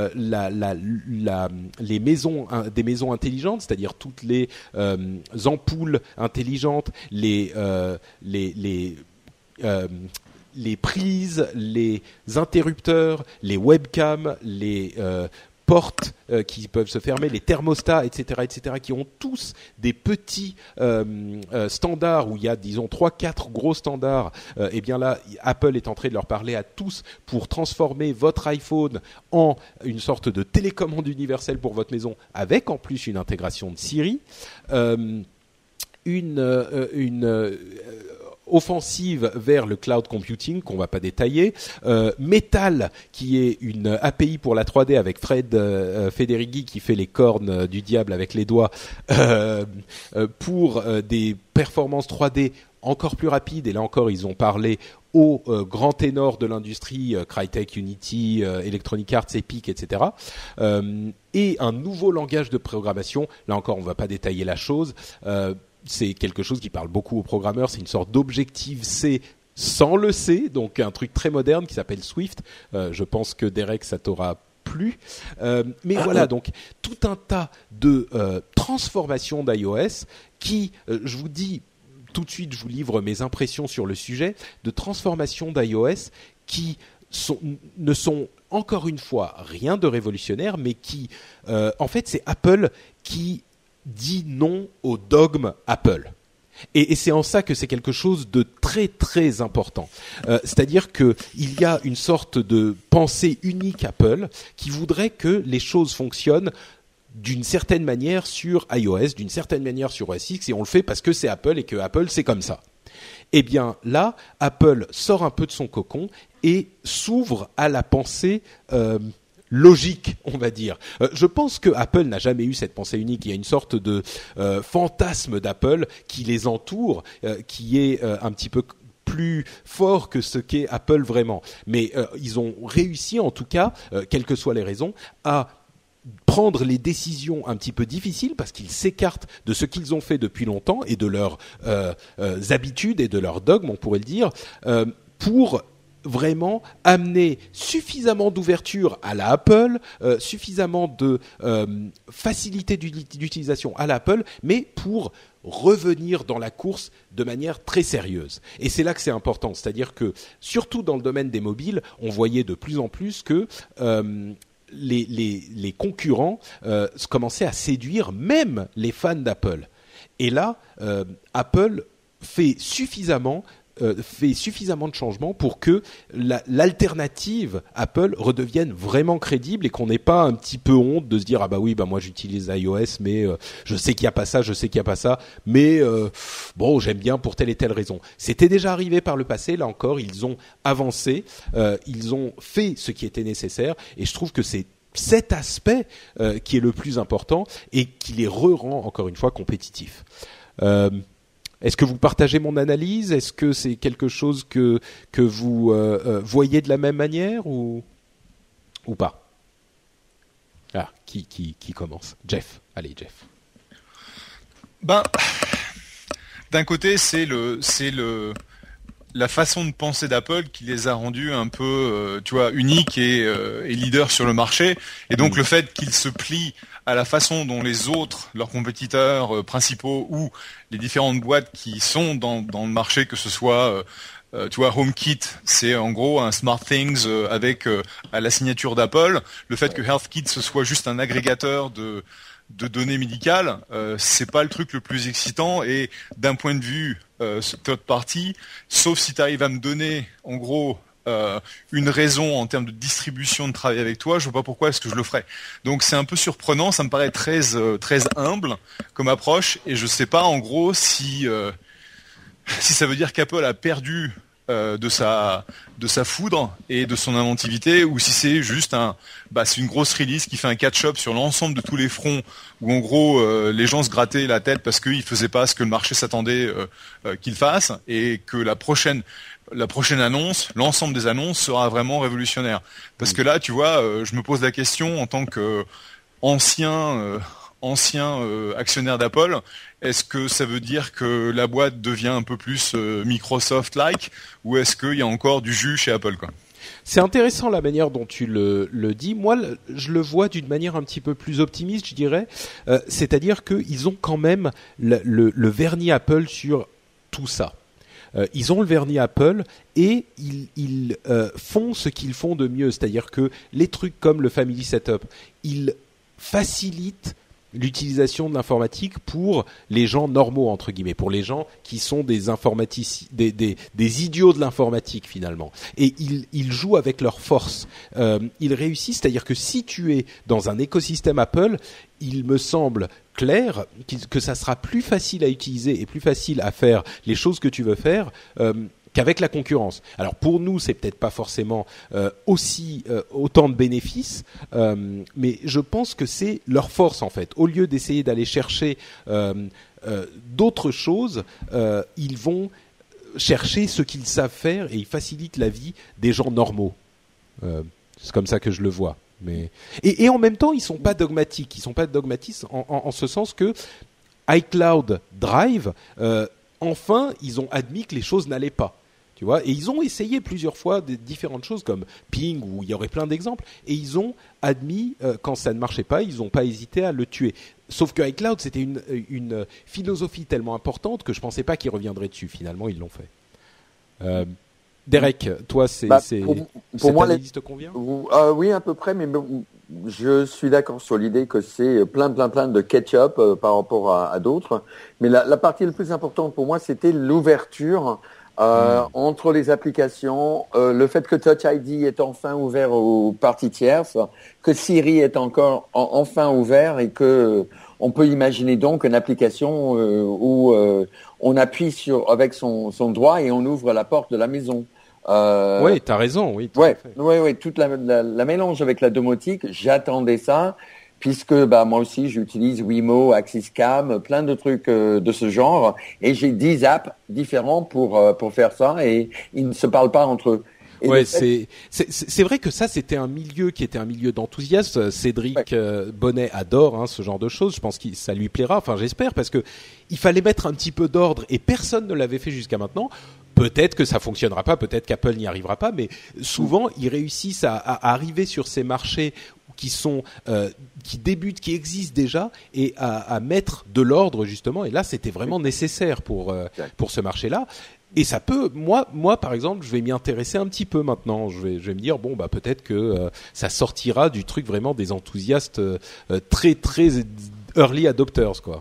des maisons intelligentes, c'est-à-dire toutes les ampoules intelligentes, les prises, les interrupteurs, les webcams, les portes qui peuvent se fermer, les thermostats, etc., qui ont tous des petits standards où il y a, disons, 3-4 gros standards. Et bien là, Apple est en train de leur parler à tous pour transformer votre iPhone en une sorte de télécommande universelle pour votre maison, avec en plus une intégration de Siri, offensive vers le cloud computing qu'on va pas détailler, Metal qui est une API pour la 3D avec Fred Federighi qui fait les cornes du diable avec les doigts pour des performances 3D encore plus rapide. Et là encore, ils ont parlé aux grands ténors de l'industrie, Crytek, Unity, Electronic Arts, Epic, etc. Et un nouveau langage de programmation. Là encore, on ne va pas détailler la chose. C'est quelque chose qui parle beaucoup aux programmeurs. C'est une sorte d'Objective-C sans le C, donc un truc très moderne qui s'appelle Swift. Je pense que Derek, ça t'aura plu. Mais voilà, donc tout un tas de transformations d'iOS qui, je vous dis tout de suite, je vous livre mes impressions sur le sujet, de transformations d'iOS qui ne sont encore une fois rien de révolutionnaire, mais qui, en fait, c'est Apple qui dit non au dogme Apple. Et c'est en ça que c'est quelque chose de très très important. C'est-à-dire que il y a une sorte de pensée unique Apple qui voudrait que les choses fonctionnent d'une certaine manière sur iOS, d'une certaine manière sur OS X, et on le fait parce que c'est Apple et que Apple c'est comme ça. Eh bien là, Apple sort un peu de son cocon et s'ouvre à la pensée logique, on va dire. Je pense que Apple n'a jamais eu cette pensée unique. Il y a une sorte de fantasme d'Apple qui les entoure, qui est un petit peu plus fort que ce qu'est Apple vraiment. Mais ils ont réussi, en tout cas, quelles que soient les raisons, à prendre les décisions un petit peu difficiles parce qu'ils s'écartent de ce qu'ils ont fait depuis longtemps et de leurs habitudes et de leurs dogmes, on pourrait le dire, pour vraiment amener suffisamment d'ouverture à la Apple, suffisamment de facilité d'utilisation à l'Apple, mais pour revenir dans la course de manière très sérieuse. Et c'est là que c'est important, c'est-à-dire que surtout dans le domaine des mobiles, on voyait de plus en plus que les concurrents commençaient à séduire même les fans d'Apple. Et là, Apple fait suffisamment de changements pour que l'alternative Apple redevienne vraiment crédible et qu'on n'ait pas un petit peu honte de se dire ah bah oui bah moi j'utilise iOS mais je sais qu'il y a pas ça mais bon j'aime bien pour telle et telle raison. C'était déjà arrivé par le passé, là encore ils ont avancé, ils ont fait ce qui était nécessaire et je trouve que c'est cet aspect qui est le plus important et qui les rend encore une fois compétitifs. Est-ce que vous partagez mon analyse ? Est-ce que c'est quelque chose que vous voyez de la même manière ou pas ? Ah, qui commence ? Jeff. Allez, Jeff. Ben, d'un côté, c'est la façon de penser d'Apple qui les a rendus un peu, uniques et leaders sur le marché. Et donc, le fait qu'ils se plient à la façon dont les autres, leurs compétiteurs principaux ou les différentes boîtes qui sont dans le marché, que ce soit HomeKit, c'est en gros un SmartThings avec à la signature d'Apple. Le fait que HealthKit ce soit juste un agrégateur de données médicales, c'est pas le truc le plus excitant. Et d'un point de vue third party, sauf si tu arrives à me donner en gros une raison en termes de distribution de travail avec toi, je vois pas pourquoi est-ce que je le ferais. Donc c'est un peu surprenant, ça me paraît très humble comme approche, et je sais pas en gros si ça veut dire qu'Apple a perdu de sa foudre et de son inventivité, ou si c'est juste c'est une grosse release qui fait un catch-up sur l'ensemble de tous les fronts où en gros les gens se grattaient la tête parce qu'ils faisaient pas ce que le marché s'attendait qu'ils fassent, et que la prochaine annonce, l'ensemble des annonces sera vraiment révolutionnaire. Parce que là, tu vois, je me pose la question en tant que ancien actionnaire d'Apple, est-ce que ça veut dire que la boîte devient un peu plus Microsoft-like, ou est-ce qu'il y a encore du jus chez Apple, quoi ? C'est intéressant la manière dont tu le dis. Moi, je le vois d'une manière un petit peu plus optimiste, je dirais. C'est-à-dire qu'ils ont quand même le vernis Apple sur tout ça. Ils ont le vernis Apple et ils font ce qu'ils font de mieux. C'est-à-dire que les trucs comme le Family Setup, ils facilitent l'utilisation de l'informatique pour les gens normaux, entre guillemets, pour les gens qui sont des informaticiens, des idiots de l'informatique finalement. Et ils jouent avec leur force. Ils réussissent, c'est-à-dire que si tu es dans un écosystème Apple, il me semble clair que ça sera plus facile à utiliser et plus facile à faire les choses que tu veux faire qu'avec la concurrence. Alors pour nous, c'est peut-être pas forcément autant de bénéfices, mais je pense que c'est leur force en fait. Au lieu d'essayer d'aller chercher d'autres choses, ils vont chercher ce qu'ils savent faire et ils facilitent la vie des gens normaux. C'est comme ça que je le vois. Mais et en même temps, ils sont pas dogmatiques. Ils sont pas dogmatistes en ce sens que iCloud Drive, enfin, ils ont admis que les choses n'allaient pas. Tu vois, et ils ont essayé plusieurs fois des différentes choses comme Ping, où il y aurait plein d'exemples, et ils ont admis quand ça ne marchait pas, ils n'ont pas hésité à le tuer. Sauf que iCloud, c'était une philosophie tellement importante que je pensais pas qu'ils reviendraient dessus. Finalement, ils l'ont fait. Derek, toi, pour moi, analyse te convient ? Oui, à peu près, mais je suis d'accord sur l'idée que c'est plein de ketchup par rapport à d'autres. Mais la partie la plus importante pour moi, c'était l'ouverture entre les applications, le fait que Touch ID est enfin ouvert aux parties tierces, que Siri est encore enfin ouvert et que on peut imaginer donc une application où on appuie avec son doigt et on ouvre la porte de la maison. Oui, t'as raison, oui. Oui, toute la mélange avec la domotique, j'attendais ça, puisque moi aussi j'utilise Wemo, Axis Cam, plein de trucs de ce genre, et j'ai 10 apps différents pour faire ça, et ils ne se parlent pas entre eux. Ouais, c'est vrai que ça c'était un milieu qui était un milieu d'enthousiastes. Cédric Bonnet adore ce genre de choses. Je pense que ça lui plaira. Enfin, j'espère parce que il fallait mettre un petit peu d'ordre et personne ne l'avait fait jusqu'à maintenant. Peut-être que ça fonctionnera pas, peut-être qu'Apple n'y arrivera pas, mais souvent ils réussissent à arriver sur ces marchés qui sont qui débutent, qui existent déjà, et à mettre de l'ordre justement. Et là, c'était vraiment nécessaire pour ce marché-là. Et ça peut, moi par exemple, je vais m'y intéresser un petit peu maintenant. Je vais me dire peut-être que ça sortira du truc vraiment des enthousiastes très très early adopters quoi.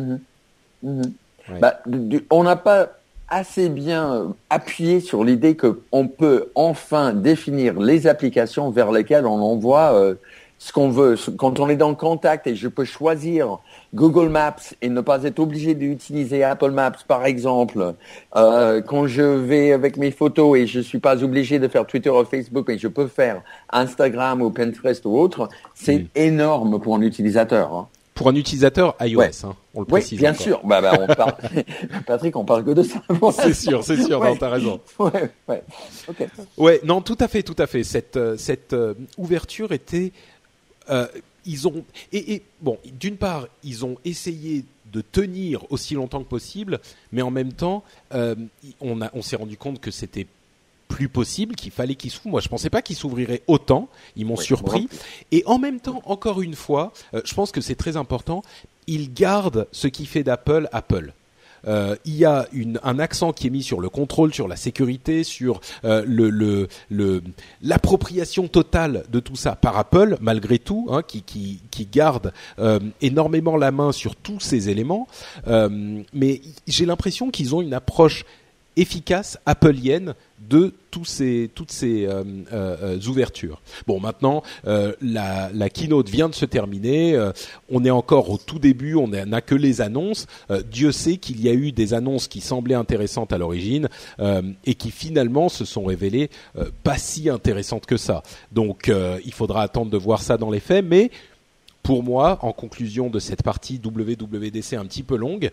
Ouais. On n'a pas assez bien appuyé sur l'idée que on peut enfin définir les applications vers lesquelles on envoie ce qu'on veut. Quand on est dans le contact et je peux choisir Google Maps et ne pas être obligé d'utiliser Apple Maps, par exemple, quand je vais avec mes photos et je suis pas obligé de faire Twitter ou Facebook, mais je peux faire Instagram ou Pinterest ou autre, c'est énorme pour un utilisateur. Hein. Pour un utilisateur iOS, on le précise. Oui, bien encore. sûr. On parle, Patrick, on parle que de ça. C'est sûr. Non, t'as raison. Ouais. Ok. Ouais, non, tout à fait. Cette ouverture était, ils ont d'une part, ils ont essayé de tenir aussi longtemps que possible, mais en même temps, on s'est rendu compte que c'était plus possible, qu'il fallait qu'ils s'ouvrent. Moi, je pensais pas qu'ils s'ouvriraient autant. Ils m'ont surpris. Et en même temps, encore une fois, je pense que c'est très important. Ils gardent ce qui fait d'Apple Apple. Il y a un accent qui est mis sur le contrôle, sur la sécurité, sur l'appropriation totale de tout ça par Apple, malgré tout, qui garde énormément la main sur tous ces éléments. Mais j'ai l'impression qu'ils ont une approche efficace appleienne de toutes ces ouvertures. Bon, maintenant la keynote vient de se terminer. On est encore au tout début. On n'a que les annonces. Dieu sait qu'il y a eu des annonces qui semblaient intéressantes à l'origine et qui finalement se sont révélées pas si intéressantes que ça. Donc il faudra attendre de voir ça dans les faits. Mais pour moi, en conclusion de cette partie WWDC un petit peu longue,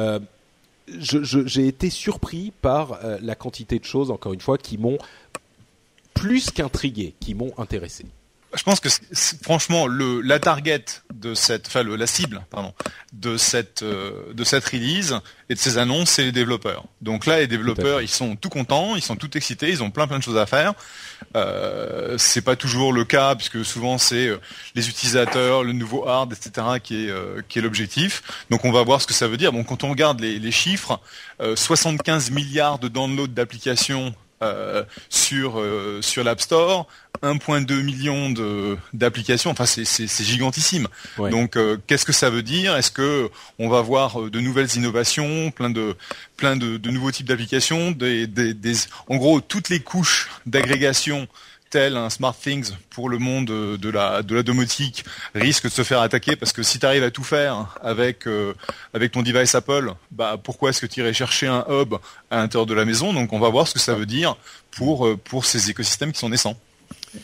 j'ai été surpris par la quantité de choses, encore une fois, qui m'ont plus qu'intrigué, qui m'ont intéressé. Je pense que franchement la target de la cible de cette release et de ces annonces, c'est les développeurs. Donc là, les développeurs, ils sont tout contents, ils sont tout excités, ils ont plein de choses à faire. C'est pas toujours le cas puisque souvent c'est les utilisateurs, le nouveau hard, etc. qui est l'objectif. Donc on va voir ce que ça veut dire. Bon, quand on regarde les chiffres, 75 milliards de downloads d'applications sur l'App Store, 1,2 million d'applications. Enfin, c'est gigantissime. Ouais. Donc, qu'est-ce que ça veut dire ? Est-ce que on va voir de nouvelles innovations, plein de nouveaux types d'applications, en gros, toutes les couches d'agrégation tel un SmartThings pour le monde de la domotique risque de se faire attaquer parce que si tu arrives à tout faire avec ton device Apple, pourquoi est-ce que tu irais chercher un hub à l'intérieur de la maison ? Donc on va voir ce que ça veut dire pour ces écosystèmes qui sont naissants. Tout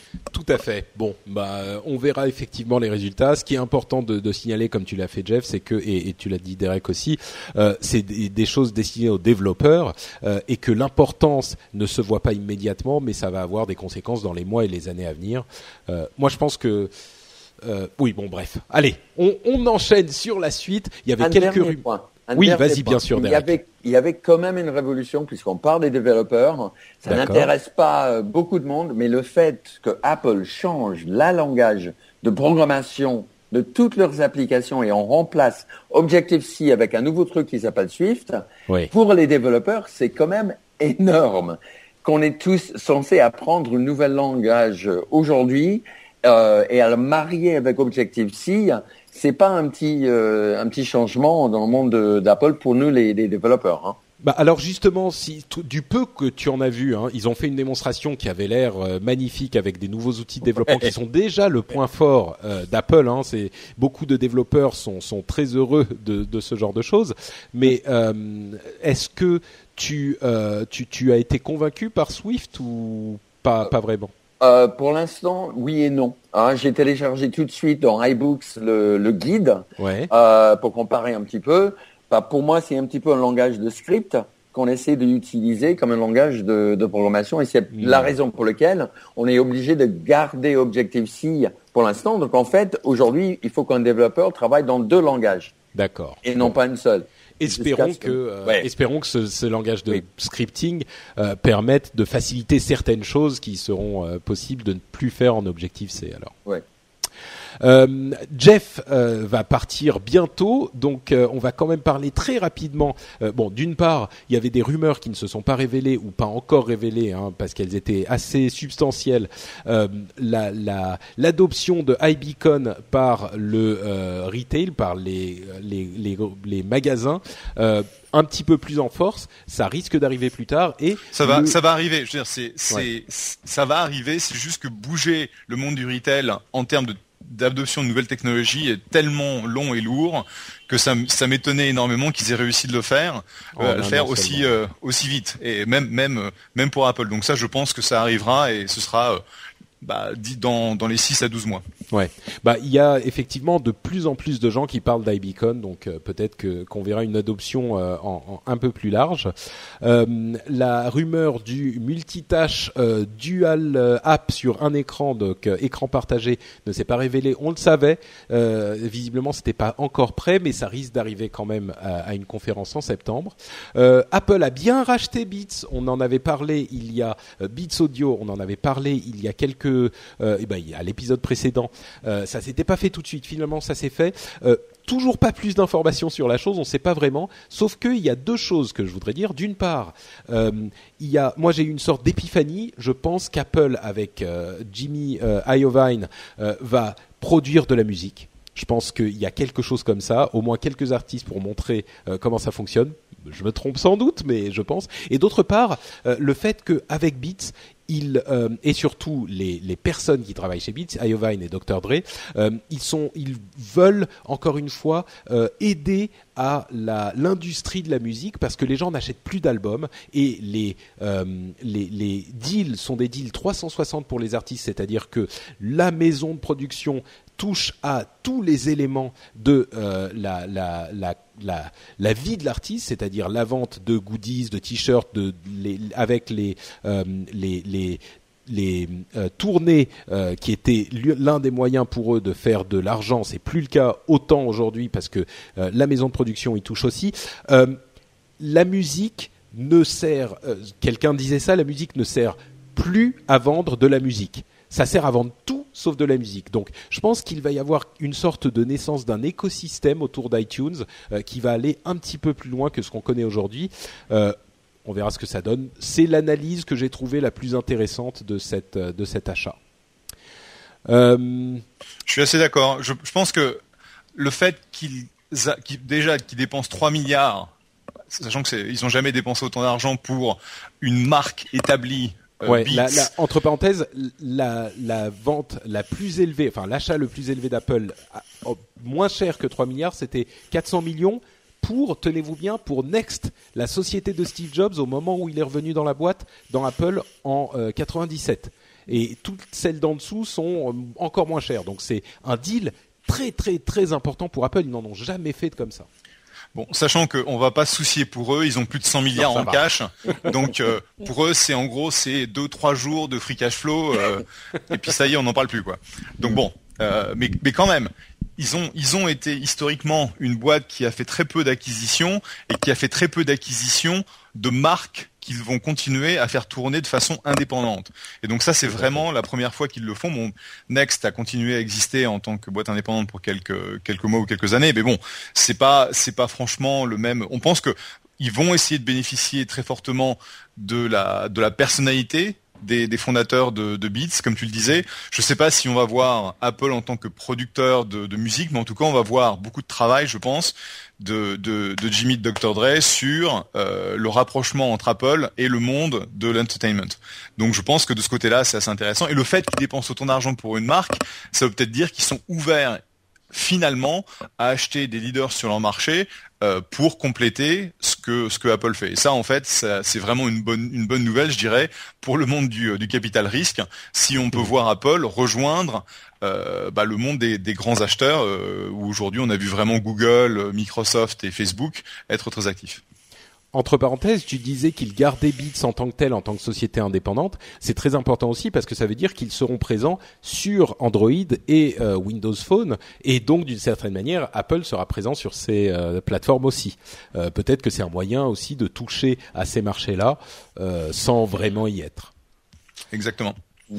à fait. Bon, on verra effectivement les résultats. Ce qui est important de signaler, comme tu l'as fait, Jeff, c'est que et tu l'as dit, Derek aussi, c'est des choses destinées aux développeurs et que l'importance ne se voit pas immédiatement, mais ça va avoir des conséquences dans les mois et les années à venir. Moi, je pense que oui, bon, bref. Allez, on enchaîne sur la suite. Il y avait quelques rumeurs. Oui, vas-y, bien sûr, Derek. Il y avait quand même une révolution, puisqu'on parle des développeurs. Ça n'intéresse pas beaucoup de monde, mais le fait que Apple change la langage de programmation de toutes leurs applications et on remplace Objective-C avec un nouveau truc qui s'appelle Swift, pour les développeurs, c'est quand même énorme. Qu'on est tous censés apprendre un nouvel langage aujourd'hui et à le marier avec Objective-C, c'est pas un petit changement dans le monde d'Apple pour nous les développeurs. Hein. Alors justement, du peu que tu en as vu, ils ont fait une démonstration qui avait l'air magnifique avec des nouveaux outils de développement qui sont déjà le point fort d'Apple. C'est beaucoup de développeurs sont très heureux de ce genre de choses. Mais est-ce que tu as été convaincu par Swift ou pas vraiment? Pour l'instant, oui et non. J'ai téléchargé tout de suite dans iBooks le guide pour comparer un petit peu. Pour moi, c'est un petit peu un langage de script qu'on essaie d'utiliser comme un langage de programmation et c'est la raison pour laquelle on est obligé de garder Objective-C pour l'instant. Donc en fait, aujourd'hui, il faut qu'un développeur travaille dans 2 langages. D'accord. Et non pas une seule. Espérons que ce langage de scripting permette de faciliter certaines choses qui seront possibles de ne plus faire en Objective-C alors. Ouais. Jeff va partir bientôt, donc on va quand même parler très rapidement. D'une part, il y avait des rumeurs qui ne se sont pas révélées ou pas encore révélées, parce qu'elles étaient assez substantielles. L'adoption de iBeacon par le retail, par les magasins. Un petit peu plus en force, ça risque d'arriver plus tard et ça va arriver. Je veux dire, ça va arriver. C'est juste que bouger le monde du retail en termes d'adoption de nouvelles technologies est tellement long et lourd que ça m'étonnait énormément qu'ils aient réussi de le faire, aussi vite et même pour Apple. Donc ça, je pense que ça arrivera et ce sera dans les 6 à 12 mois. Ouais. Il y a effectivement de plus en plus de gens qui parlent d'iBeacon, donc peut-être qu'on verra une adoption en un peu plus large. La rumeur du multitâche dual app sur un écran, donc écran partagé, ne s'est pas révélée. On le savait. Visiblement, c'était pas encore prêt, mais ça risque d'arriver quand même à une conférence en septembre. Apple a bien racheté Beats. On en avait parlé il y a Beats Audio. On en avait parlé il y a à l'épisode précédent. Ça s'était pas fait tout de suite. Finalement, ça s'est fait. Toujours pas plus d'informations sur la chose. On sait pas vraiment. Sauf qu'il y a 2 choses que je voudrais dire. D'une part, moi j'ai eu une sorte d'épiphanie. Je pense qu'Apple avec Jimmy Iovine va produire de la musique. Je pense qu'il y a quelque chose comme ça, au moins quelques artistes pour montrer comment ça fonctionne. Je me trompe sans doute, mais je pense. Et d'autre part, le fait qu'avec Beats, et surtout les personnes qui travaillent chez Beats, Iovine et Dr. Dre, ils veulent encore une fois aider à l'industrie de la musique parce que les gens n'achètent plus d'albums et les deals sont des deals 360 pour les artistes, c'est-à-dire que la maison de production touche à tous les éléments de la vie de l'artiste, c'est-à-dire la vente de goodies, de t-shirts, avec les tournées qui étaient l'un des moyens pour eux de faire de l'argent. C'est plus le cas autant aujourd'hui parce que la maison de production y touche aussi. La musique ne sert, quelqu'un disait ça, la musique ne sert plus à vendre de la musique. Ça sert à vendre tout sauf de la musique. Donc, je pense qu'il va y avoir une sorte de naissance d'un écosystème autour d'iTunes qui va aller un petit peu plus loin que ce qu'on connaît aujourd'hui. On verra ce que ça donne. C'est l'analyse que j'ai trouvée la plus intéressante de cet achat. Je suis assez d'accord. Je pense que le fait qu'ils dépensent 3 milliards, sachant qu'ils n'ont jamais dépensé autant d'argent pour une marque établie. Entre parenthèses, la vente la plus élevée, enfin l'achat le plus élevé d'Apple, moins cher que 3 milliards, c'était 400 millions pour, tenez-vous bien, pour Next, la société de Steve Jobs au moment où il est revenu dans la boîte, dans Apple en 97. et toutes celles d'en dessous sont encore moins chères. Donc c'est un deal très très très important pour Apple. Ils n'en ont jamais fait comme ça. Bon, sachant qu'on va pas se soucier pour eux, ils ont plus de 100 milliards en cash, donc pour eux c'est 2-3 jours de free cash flow, et puis ça y est, on n'en parle plus quoi. Donc bon, mais quand même, ils ont été historiquement une boîte qui a fait très peu d'acquisitions et qui a fait très peu d'acquisitions de marques qu'ils vont continuer à faire tourner de façon indépendante. Et donc ça, c'est vraiment la première fois qu'ils le font. Bon, Next a continué à exister en tant que boîte indépendante pour quelques mois ou quelques années, mais bon, c'est pas franchement le même. On pense que ils vont essayer de bénéficier très fortement de la personnalité des fondateurs de Beats, comme tu le disais. Je sais pas si on va voir Apple en tant que producteur de musique, mais en tout cas, on va voir beaucoup de travail, je pense, de Jimmy de Dr. Dre sur le rapprochement entre Apple et le monde de l'entertainment. Donc je pense que de ce côté-là, c'est assez intéressant. Et le fait qu'ils dépensent autant d'argent pour une marque, ça veut peut-être dire qu'ils sont ouverts finalement à acheter des leaders sur leur marché pour compléter ce que Apple fait. Et ça, en fait, c'est vraiment une bonne nouvelle, je dirais, pour le monde du capital risque. Si on peut voir Apple rejoindre le monde des grands acheteurs, où aujourd'hui on a vu vraiment Google, Microsoft et Facebook être très actifs. Entre parenthèses, tu disais qu'ils gardaient Beats en tant que tel, en tant que société indépendante. C'est très important aussi parce que ça veut dire qu'ils seront présents sur Android et Windows Phone. Et donc, d'une certaine manière, Apple sera présent sur ces plateformes aussi. Peut-être que c'est un moyen aussi de toucher à ces marchés-là sans vraiment y être. Exactement.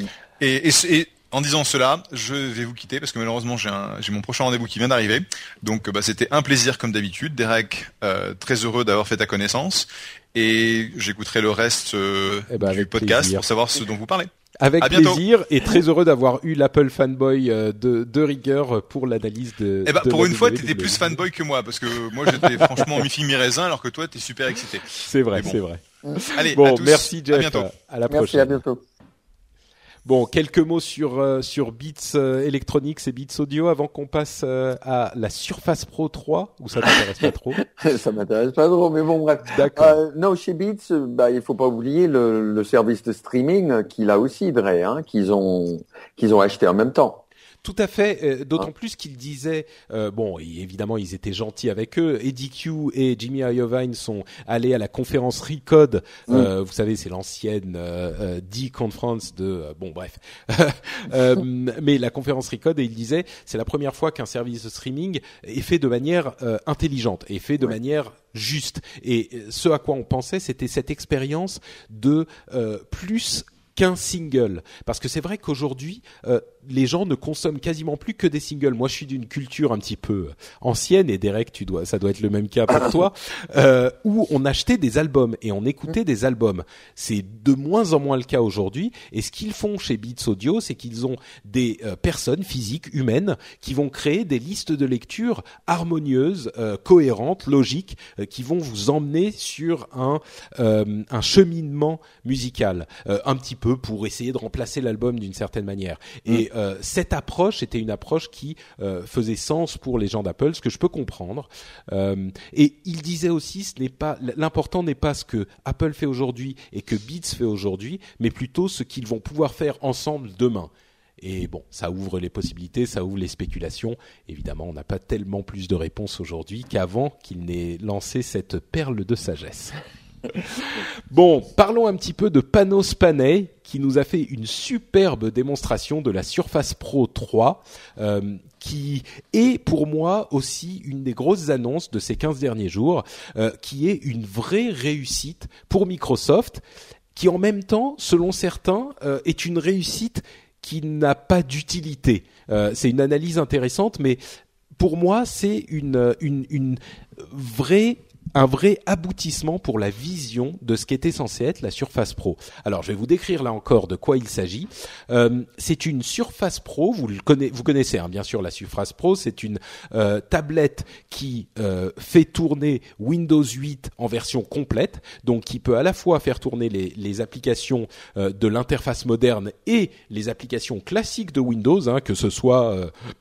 Et en disant cela, je vais vous quitter parce que malheureusement j'ai mon prochain rendez-vous qui vient d'arriver. Donc c'était un plaisir comme d'habitude. Derek, très heureux d'avoir fait ta connaissance et j'écouterai le reste du podcast plaisir. Pour savoir ce dont vous parlez. Avec plaisir et très heureux d'avoir eu l'Apple fanboy de rigueur pour l'analyse de. Pour une fois, t'étais plus fanboy que moi parce que moi j'étais franchement mi-figue mi-raisin alors que toi t'es super excité. C'est vrai, bon. C'est vrai. Allez, bon, à tous. Merci Jeff. À bientôt. À la prochaine. Merci, à bientôt. Bon, quelques mots sur Beats Electronics et Beats Audio avant qu'on passe à la Surface Pro 3, ou ça t'intéresse pas trop? Ça m'intéresse pas trop, mais bon, bref. D'accord. Non, chez Beats, il faut pas oublier le service de streaming qu'il a aussi, Dre, qu'ils ont acheté en même temps. Tout à fait, d'autant plus qu'ils disaient, évidemment ils étaient gentils avec eux, Eddie Q et Jimmy Iovine sont allés à la conférence Recode, vous savez c'est l'ancienne D-Conference mais la conférence Recode, et ils disaient c'est la première fois qu'un service de streaming est fait de manière intelligente, est fait de manière juste, et ce à quoi on pensait c'était cette expérience de plus qu'un single, parce que c'est vrai qu'aujourd'hui les gens ne consomment quasiment plus que des singles. Moi, je suis d'une culture un petit peu ancienne, et Derek, ça doit être le même cas pour toi, où on achetait des albums et on écoutait des albums. C'est de moins en moins le cas aujourd'hui. Et ce qu'ils font chez Beats Audio, c'est qu'ils ont des personnes physiques, humaines, qui vont créer des listes de lecture harmonieuses, cohérentes, logiques, qui vont vous emmener sur un cheminement musical, un petit peu pour essayer de remplacer l'album d'une certaine manière. Et cette approche était une approche qui faisait sens pour les gens d'Apple, ce que je peux comprendre. Et il disait aussi, l'important n'est pas ce que Apple fait aujourd'hui et que Beats fait aujourd'hui, mais plutôt ce qu'ils vont pouvoir faire ensemble demain. Et bon, ça ouvre les possibilités, ça ouvre les spéculations. Évidemment, on n'a pas tellement plus de réponses aujourd'hui qu'avant qu'il n'ait lancé cette perle de sagesse. Bon, parlons un petit peu de Panos Panay, qui nous a fait une superbe démonstration de la Surface Pro 3, qui est pour moi aussi une des grosses annonces de ces 15 derniers jours, qui est une vraie réussite pour Microsoft, qui en même temps, selon certains, est une réussite qui n'a pas d'utilité. C'est une analyse intéressante, mais pour moi, c'est un vrai aboutissement pour la vision de ce qu'était censé être la Surface Pro. Alors, je vais vous décrire là encore de quoi il s'agit. C'est une Surface Pro, vous connaissez bien sûr la Surface Pro, c'est une tablette qui fait tourner Windows 8 en version complète, donc qui peut à la fois faire tourner les applications de l'interface moderne et les applications classiques de Windows, que ce soit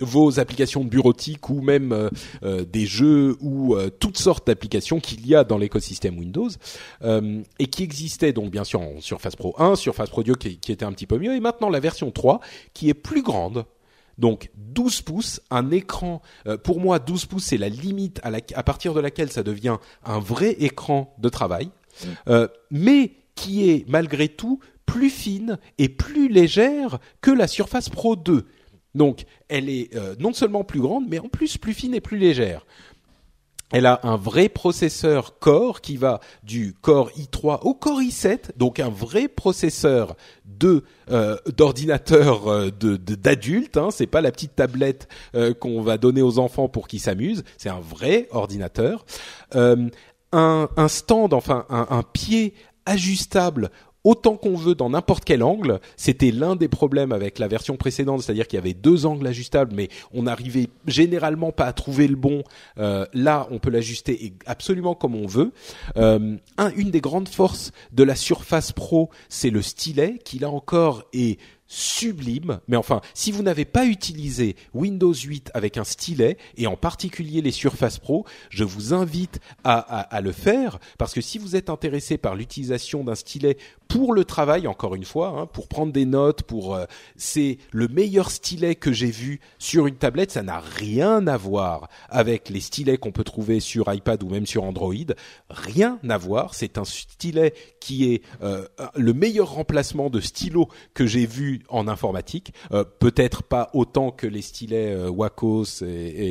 vos applications de bureautique ou même des jeux ou toutes sortes d'applications qu'il y a dans l'écosystème Windows et qui existaient donc bien sûr en Surface Pro 1, Surface Pro 2 qui était un petit peu mieux, et maintenant la version 3 qui est plus grande. Donc 12 pouces, un écran, pour moi 12 pouces c'est la limite à partir de laquelle ça devient un vrai écran de travail, mais qui est malgré tout plus fine et plus légère que la Surface Pro 2. Donc elle est non seulement plus grande, mais en plus plus fine et plus légère. Elle a un vrai processeur Core qui va du Core i3 au Core i7, donc un vrai processeur d'ordinateur d'adulte. Hein, c'est pas la petite tablette qu'on va donner aux enfants pour qu'ils s'amusent. C'est un vrai ordinateur. Un stand, enfin un pied ajustable autant qu'on veut dans n'importe quel angle. C'était l'un des problèmes avec la version précédente, c'est-à-dire qu'il y avait 2 angles ajustables, mais on n'arrivait généralement pas à trouver le bon. Là, on peut l'ajuster absolument comme on veut. Une des grandes forces de la Surface Pro, c'est le stylet, qui là encore est sublime, mais enfin, si vous n'avez pas utilisé Windows 8 avec un stylet, et en particulier les Surface Pro, je vous invite à le faire, parce que si vous êtes intéressé par l'utilisation d'un stylet pour le travail, encore une fois, hein, pour prendre des notes, c'est le meilleur stylet que j'ai vu sur une tablette. Ça n'a rien à voir avec les stylets qu'on peut trouver sur iPad ou même sur Android. Rien à voir. C'est un stylet qui est le meilleur remplacement de stylo que j'ai vu en informatique. Peut-être pas autant que les stylets Wacom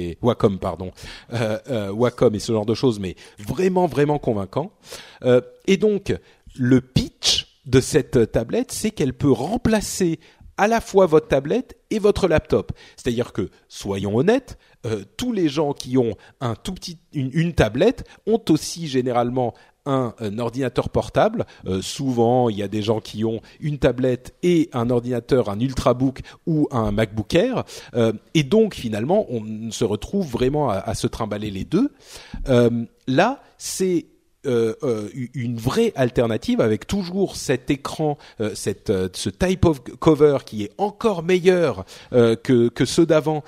et ce genre de choses, mais vraiment, vraiment convaincant. Et donc, le pitch de cette tablette, c'est qu'elle peut remplacer à la fois votre tablette et votre laptop. C'est-à-dire que, soyons honnêtes, tous les gens qui ont une tablette ont aussi généralement un ordinateur portable. Souvent, il y a des gens qui ont une tablette et un ordinateur, un Ultrabook ou un MacBook Air. Et donc, finalement, on se retrouve vraiment à se trimballer les deux. Là, c'est une vraie alternative avec toujours cet écran, ce type of cover qui est encore meilleur que ceux d'avant,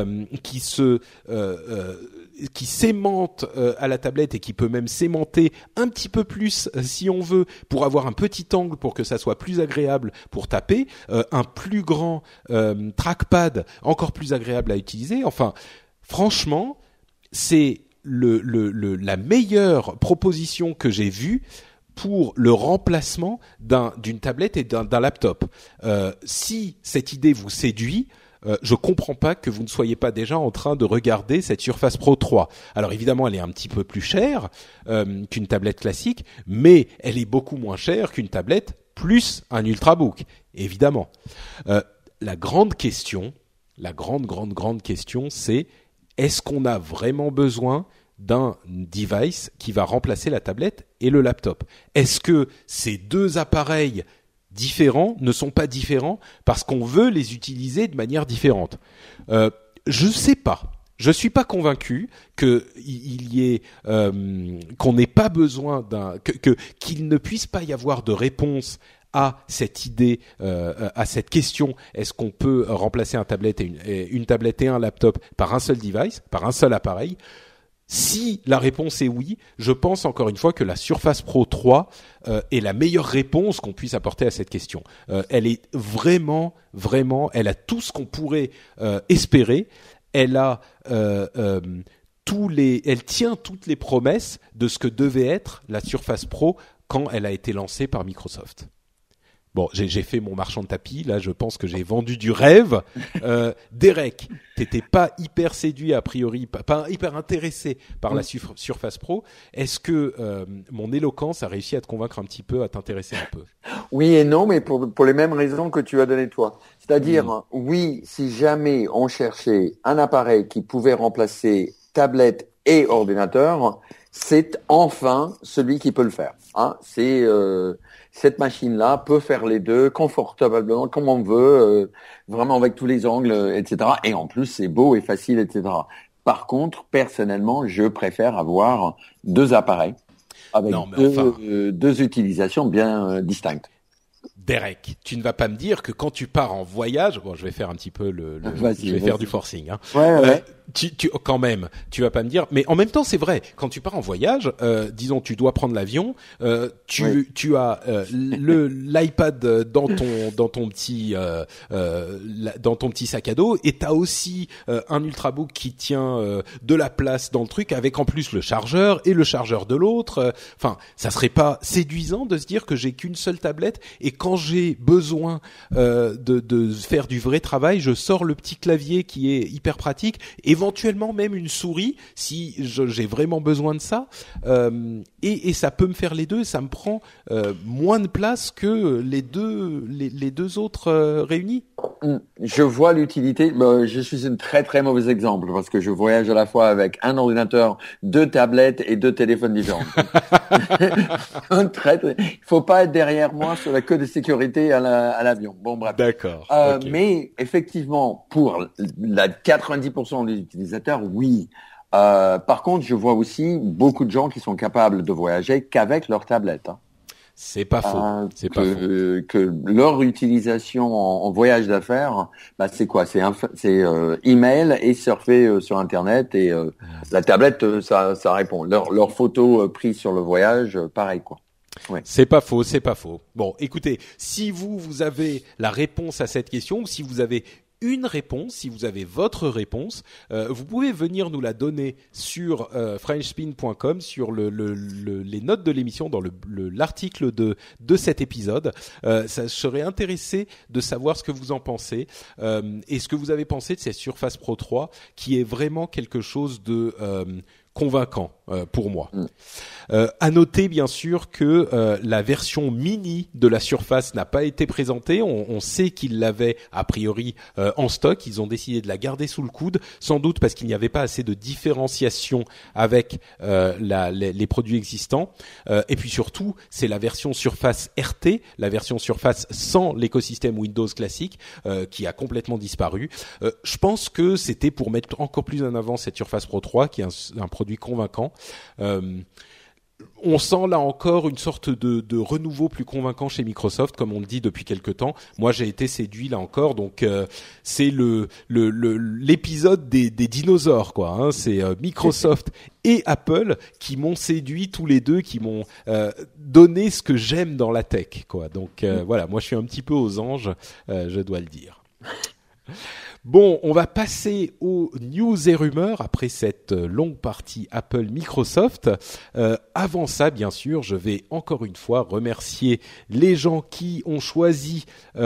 qui s'aimante à la tablette et qui peut même s'aimanter un petit peu plus si on veut pour avoir un petit angle pour que ça soit plus agréable pour taper, un plus grand trackpad encore plus agréable à utiliser. Enfin, franchement, c'est la meilleure proposition que j'ai vue pour le remplacement d'une tablette et d'un laptop. Si cette idée vous séduit, je comprends pas que vous ne soyez pas déjà en train de regarder cette Surface Pro 3. Alors évidemment, elle est un petit peu plus chère qu'une tablette classique, mais elle est beaucoup moins chère qu'une tablette plus un Ultrabook, évidemment. La grande question, la grande question, c'est: est-ce qu'on a vraiment besoin d'un device qui va remplacer la tablette et le laptop? Est-ce que ces deux appareils différents ne sont pas différents parce qu'on veut les utiliser de manière différente? Je sais pas. Je suis pas convaincu qu'on n'ait pas besoin qu'il ne puisse pas y avoir de réponse à cette idée, à cette question: est-ce qu'on peut remplacer une tablette et un laptop par un seul device, par un seul appareil? Si la réponse est oui, je pense encore une fois que la Surface Pro 3 est la meilleure réponse qu'on puisse apporter à cette question. Elle est vraiment, elle a tout ce qu'on pourrait espérer. Elle a elle tient toutes les promesses de ce que devait être la Surface Pro quand elle a été lancée par Microsoft. Bon, j'ai fait mon marchand de tapis. Là, je pense que j'ai vendu du rêve. Derek, t'étais pas hyper séduit a priori, pas hyper intéressé par la Surface Pro. Est-ce que mon éloquence a réussi à te convaincre un petit peu, à t'intéresser un peu? Oui et non, mais pour les mêmes raisons que tu as donné toi. C'est-à-dire, oui, si jamais on cherchait un appareil qui pouvait remplacer tablette et ordinateur, c'est enfin celui qui peut le faire. Hein, cette machine-là peut faire les deux confortablement, comme on veut, vraiment avec tous les angles, etc. Et en plus, c'est beau et facile, etc. Par contre, personnellement, je préfère avoir deux appareils avec deux utilisations bien distinctes. Derek, tu ne vas pas me dire que quand tu pars en voyage, bon, je vais faire un petit peu je vais faire du forcing, hein. Ouais. Quand même, tu vas pas me dire, mais en même temps, c'est vrai. Quand tu pars en voyage, disons, tu dois prendre l'avion, tu as l'iPad dans ton petit sac à dos, et t'as aussi un Ultrabook qui tient de la place dans le truc, avec en plus le chargeur et le chargeur de l'autre. Enfin, ça serait pas séduisant de se dire que j'ai qu'une seule tablette, et quand j'ai besoin de faire du vrai travail, je sors le petit clavier qui est hyper pratique, éventuellement même une souris si j'ai vraiment besoin de ça, et ça peut me faire les deux. Ça me prend moins de place que les deux autres réunis. Je vois l'utilité. Je suis un très très mauvais exemple parce que je voyage à la fois avec un ordinateur, 2 tablettes et 2 téléphones différents. Il faut pas être derrière moi sur la queue de sécurité à l'avion. Bon, bref. D'accord. Okay. Mais effectivement, pour la 90% des utilisateurs, oui. Par contre, je vois aussi beaucoup de gens qui sont capables de voyager qu'avec leur tablette. Hein. C'est pas faux. Que leur utilisation en voyage d'affaires, c'est quoi? C'est email et surfer sur Internet, et la tablette, ça répond. Leurs photos prises sur le voyage, pareil quoi. Ouais. C'est pas faux. Bon, écoutez, si vous avez la réponse à cette question, ou si vous avez une réponse, si vous avez votre réponse, vous pouvez venir nous la donner sur frenchspin.com, sur les notes de l'émission, dans l'article de cet épisode. Ça serait intéressé de savoir ce que vous en pensez, et ce que vous avez pensé de cette Surface Pro 3, qui est vraiment quelque chose de convaincant pour moi. À noter bien sûr que la version mini de la Surface n'a pas été présentée. On sait qu'ils l'avaient a priori en stock. Ils ont décidé de la garder sous le coude, sans doute parce qu'il n'y avait pas assez de différenciation avec les produits existants. Et puis surtout, c'est la version Surface RT, la version Surface sans l'écosystème Windows classique, qui a complètement disparu. Je pense que c'était pour mettre encore plus en avant cette Surface Pro 3, qui est un produit convaincant. On sent là encore une sorte de renouveau plus convaincant chez Microsoft, comme on le dit depuis quelque temps. Moi, j'ai été séduit là encore, donc c'est l'épisode des dinosaures, quoi. Hein. C'est Microsoft et Apple qui m'ont séduit tous les deux, qui m'ont donné ce que j'aime dans la tech, quoi. Donc voilà, moi je suis un petit peu aux anges, je dois le dire. Bon, on va passer aux news et rumeurs après cette longue partie Apple-Microsoft. Avant ça, bien sûr, je vais encore une fois remercier les gens qui ont choisi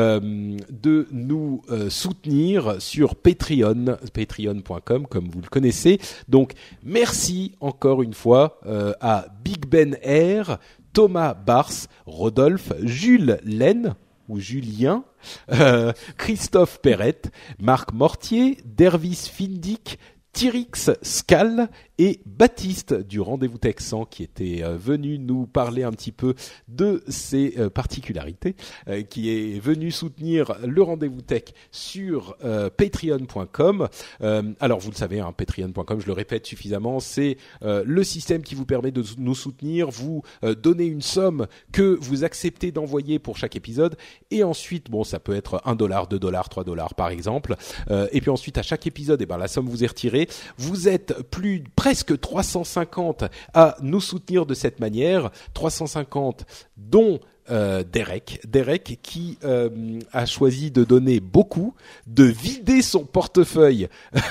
de nous soutenir sur Patreon, patreon.com, comme vous le connaissez. Donc, merci encore une fois à Big Ben Air, Thomas Bars, Rodolphe, Jules Laine, ou Julien, Christophe Perrette, Marc Mortier, Dervis Findic, Tyrix Scal et Baptiste du Rendez-vous Texan, qui était venu nous parler un petit peu de ses particularités, qui est venu soutenir le Rendez-vous Tech sur patreon.com. Alors vous le savez, hein, patreon.com, je le répète suffisamment, c'est le système qui vous permet de nous soutenir, vous donner une somme que vous acceptez d'envoyer pour chaque épisode, et ensuite, bon, ça peut être $1, $2, $3 par exemple, et puis ensuite à chaque épisode, la somme vous est retirée. Vous êtes presque 350 à nous soutenir de cette manière, 350 dont Derek qui a choisi de donner beaucoup, de vider son portefeuille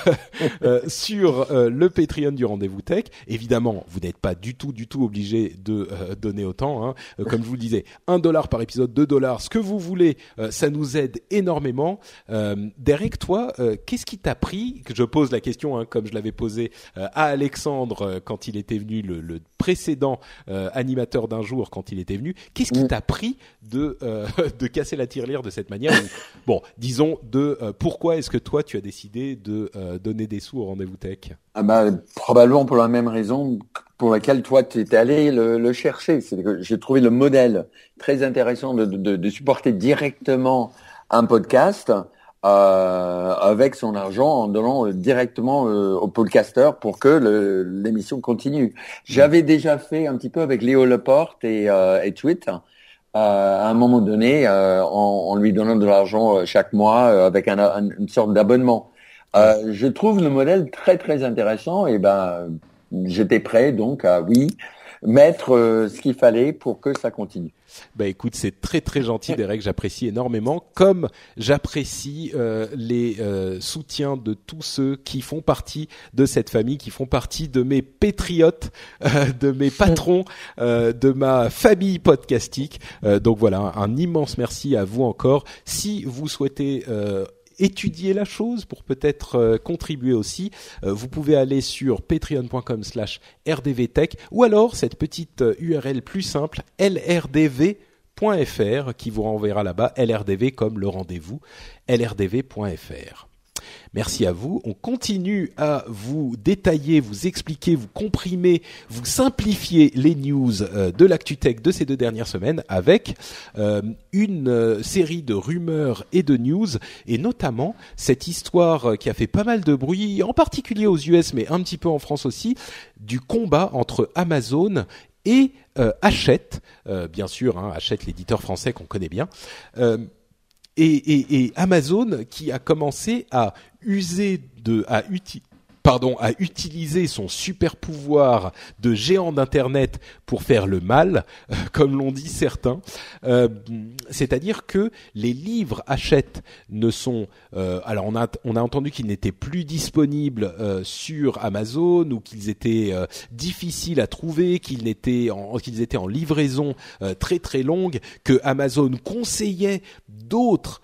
sur le Patreon du Rendez-vous Tech. Évidemment, vous n'êtes pas du tout obligé de donner autant, hein. Comme je vous le disais, $1 par épisode, $2, ce que vous voulez, ça nous aide énormément. Derek, toi, qu'est-ce qui t'a pris, que je pose la question, hein, comme je l'avais posé à Alexandre quand il était venu, le précédent animateur d'un jour quand il était venu, qu'est-ce qui t'a pris de casser la tirelire de cette manière, ou, bon, disons pourquoi est-ce que toi tu as décidé de donner des sous au Rendez-vous Tech? Probablement pour la même raison pour laquelle toi tu étais allé le chercher. C'est que j'ai trouvé le modèle très intéressant de supporter directement un podcast avec son argent, en donnant directement au podcaster pour que l'émission continue. J'avais déjà fait un petit peu avec Léo Laporte et Tweet. à un moment donné en lui donnant de l'argent chaque mois avec une sorte d'abonnement. Je trouve le modèle très très intéressant et j'étais prêt donc à mettre ce qu'il fallait pour que ça continue. Bah écoute, c'est très très gentil, Derek, j'apprécie énormément, comme j'apprécie les soutiens de tous ceux qui font partie de cette famille, qui font partie de mes patriotes, de mes patrons, de ma famille podcastique. Donc voilà, un immense merci à vous encore. Si vous souhaitez étudier la chose pour peut-être contribuer aussi, vous pouvez aller sur patreon.com/rdvtech ou alors cette petite URL plus simple lrdv.fr qui vous renverra là-bas, LRDV comme le rendez-vous, lrdv.fr. Merci à vous. On continue à vous détailler, vous expliquer, vous comprimer, vous simplifier les news de l'ActuTech de ces 2 dernières semaines avec une série de rumeurs et de news, et notamment cette histoire qui a fait pas mal de bruit, en particulier aux US, mais un petit peu en France aussi, du combat entre Amazon et Hachette, bien sûr, Hachette, l'éditeur français qu'on connaît bien. Et Amazon qui a commencé à utiliser son super pouvoir de géant d'internet pour faire le mal, comme l'ont dit certains. C'est-à-dire que les livres Hachette ne sont alors on a entendu qu'ils n'étaient plus disponibles sur Amazon, ou qu'ils étaient difficiles à trouver, qu'ils étaient en livraison très très longue, que Amazon conseillait d'autres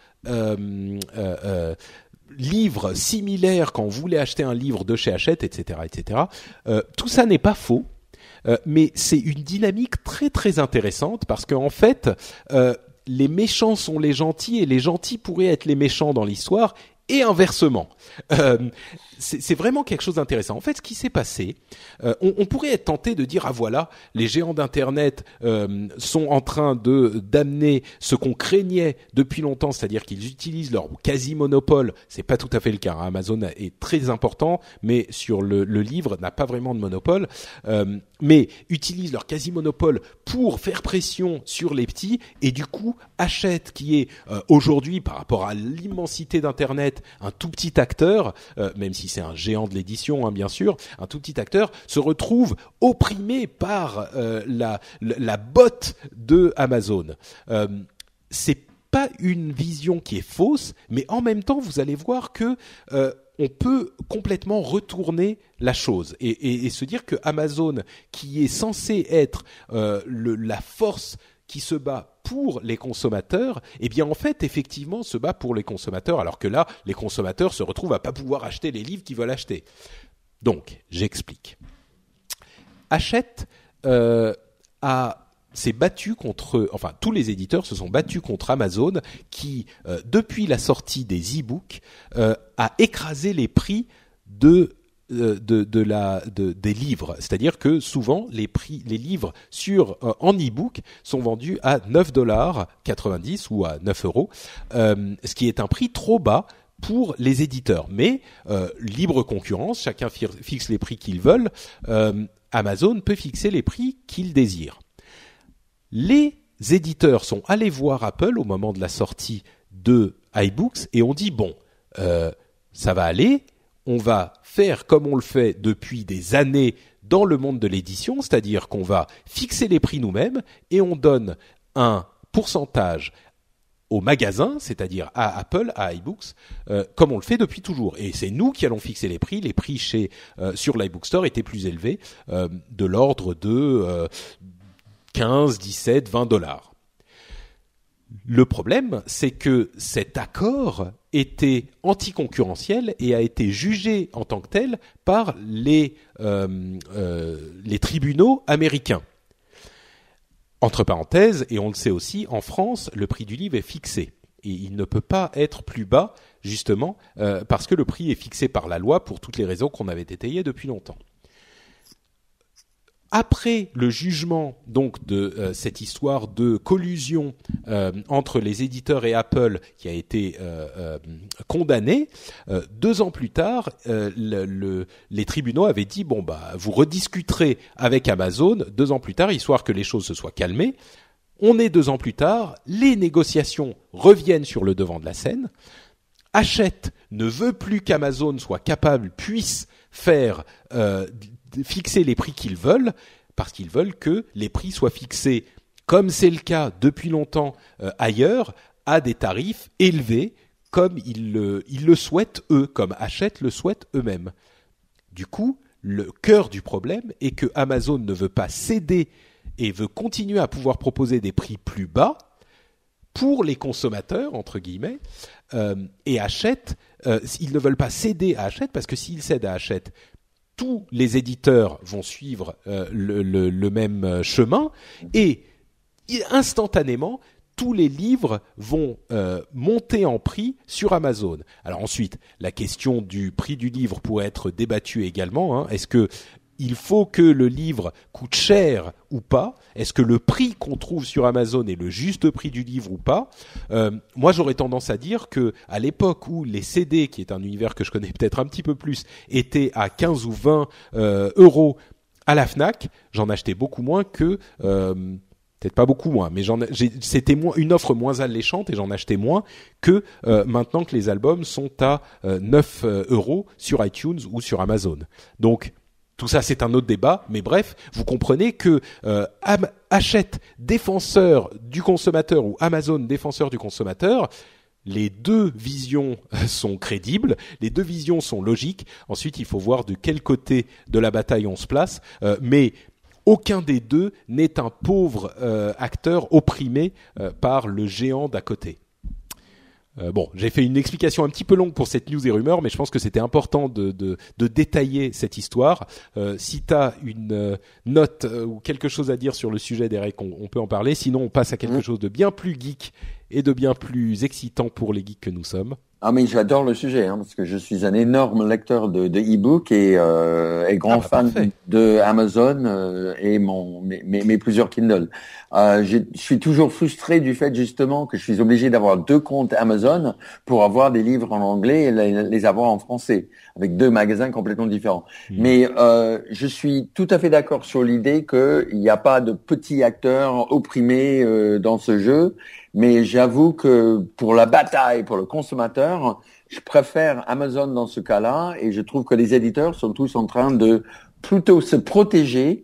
livres similaires quand on voulait acheter un livre de chez Hachette, etc., etc. Tout ça n'est pas faux, mais c'est une dynamique très très intéressante parce qu'en fait, les méchants sont les gentils et les gentils pourraient être les méchants dans l'histoire. Et inversement, c'est vraiment quelque chose d'intéressant. En fait, ce qui s'est passé, on pourrait être tenté de dire voilà, les géants d'internet sont en train d'amener ce qu'on craignait depuis longtemps, c'est-à-dire qu'ils utilisent leur quasi-monopole. C'est pas tout à fait le cas. Amazon est très important, mais sur le livre n'a pas vraiment de monopole. Mais utilisent leur quasi-monopole pour faire pression sur les petits, et du coup Hachette, qui est aujourd'hui par rapport à l'immensité d'internet un tout petit acteur, même si c'est un géant de l'édition, bien sûr, un tout petit acteur se retrouve opprimé par la botte de Amazon. C'est pas une vision qui est fausse, mais en même temps vous allez voir que on peut complètement retourner la chose et se dire que Amazon, qui est censé être la force qui se bat pour les consommateurs, eh bien en fait effectivement se bat pour les consommateurs, alors que là les consommateurs se retrouvent à pas pouvoir acheter les livres qu'ils veulent acheter. Donc j'explique. Hachette s'est battu tous les éditeurs se sont battus contre Amazon qui depuis la sortie des e-books a écrasé les prix des livres, c'est-à-dire que souvent les livres en e-book sont vendus à $9.90 ou à 9 €, ce qui est un prix trop bas pour les éditeurs. Mais libre concurrence, chacun fixe les prix qu'ils veulent. Amazon peut fixer les prix qu'il désire. Les éditeurs sont allés voir Apple au moment de la sortie de iBooks et ont dit bon, ça va aller. On va faire comme on le fait depuis des années dans le monde de l'édition, c'est-à-dire qu'on va fixer les prix nous-mêmes et on donne un pourcentage au magasin, c'est-à-dire à Apple, à iBooks, comme on le fait depuis toujours. Et c'est nous qui allons fixer les prix. Les prix sur l'iBook Store étaient plus élevés, de l'ordre de 15, 17, 20 $. Le problème, c'est que cet accord était anticoncurrentiel et a été jugé en tant que tel par les tribunaux américains. Entre parenthèses, et on le sait aussi, en France, le prix du livre est fixé. Et il ne peut pas être plus bas, justement, parce que le prix est fixé par la loi pour toutes les raisons qu'on avait détaillées depuis longtemps. Après le jugement donc de cette histoire de collusion entre les éditeurs et Apple qui a été condamné, 2 ans plus tard, les tribunaux avaient dit vous rediscuterez avec Amazon 2 ans plus tard, histoire que les choses se soient calmées. On est 2 ans plus tard, les négociations reviennent sur le devant de la scène. Hachette ne veut plus qu'Amazon puisse faire fixer les prix qu'ils veulent, parce qu'ils veulent que les prix soient fixés, comme c'est le cas depuis longtemps ailleurs, à des tarifs élevés, comme ils le souhaitent eux, comme Hachette le souhaite eux-mêmes. Du coup, le cœur du problème est que Amazon ne veut pas céder et veut continuer à pouvoir proposer des prix plus bas pour les consommateurs, entre guillemets, et Hachette, ils ne veulent pas céder à Hachette, parce que s'ils cèdent à Hachette, tous les éditeurs vont suivre le même chemin, et instantanément, tous les livres vont monter en prix sur Amazon. Alors ensuite, la question du prix du livre pourrait être débattue également. Est-ce que il faut que le livre coûte cher ou pas? Est-ce que le prix qu'on trouve sur Amazon est le juste prix du livre ou pas? Moi, j'aurais tendance à dire que à l'époque où les CD, qui est un univers que je connais peut-être un petit peu plus, étaient à 15 ou 20 euros à la Fnac, j'en achetais beaucoup moins que... peut-être pas beaucoup moins, mais c'était une offre moins alléchante et j'en achetais moins que maintenant que les albums sont à 9 euros sur iTunes ou sur Amazon. Donc, tout ça, c'est un autre débat, mais bref, vous comprenez que Hachette, défenseur du consommateur, ou Amazon, défenseur du consommateur, les deux visions sont crédibles, les deux visions sont logiques. Ensuite, il faut voir de quel côté de la bataille on se place, mais aucun des deux n'est un pauvre acteur opprimé par le géant d'à côté. Bon, j'ai fait une explication un petit peu longue pour cette news et rumeurs, mais je pense que c'était important de détailler cette histoire. Si tu as une note ou quelque chose à dire sur le sujet, Derek, on peut en parler. Sinon, on passe à quelque chose de bien plus geek et de bien plus excitant pour les geeks que nous sommes. Ah mais j'adore le sujet, parce que je suis un énorme lecteur de e-book et grand fan de Amazon et mes plusieurs Kindle. Je suis toujours frustré du fait justement que je suis obligé d'avoir 2 comptes Amazon pour avoir des livres en anglais et les avoir en français, avec 2 magasins complètement différents. Mais je suis tout à fait d'accord sur l'idée qu'il n'y a pas de petits acteurs opprimés dans ce jeu. Mais j'avoue que pour la bataille, pour le consommateur, je préfère Amazon dans ce cas-là, et je trouve que les éditeurs sont tous en train de plutôt se protéger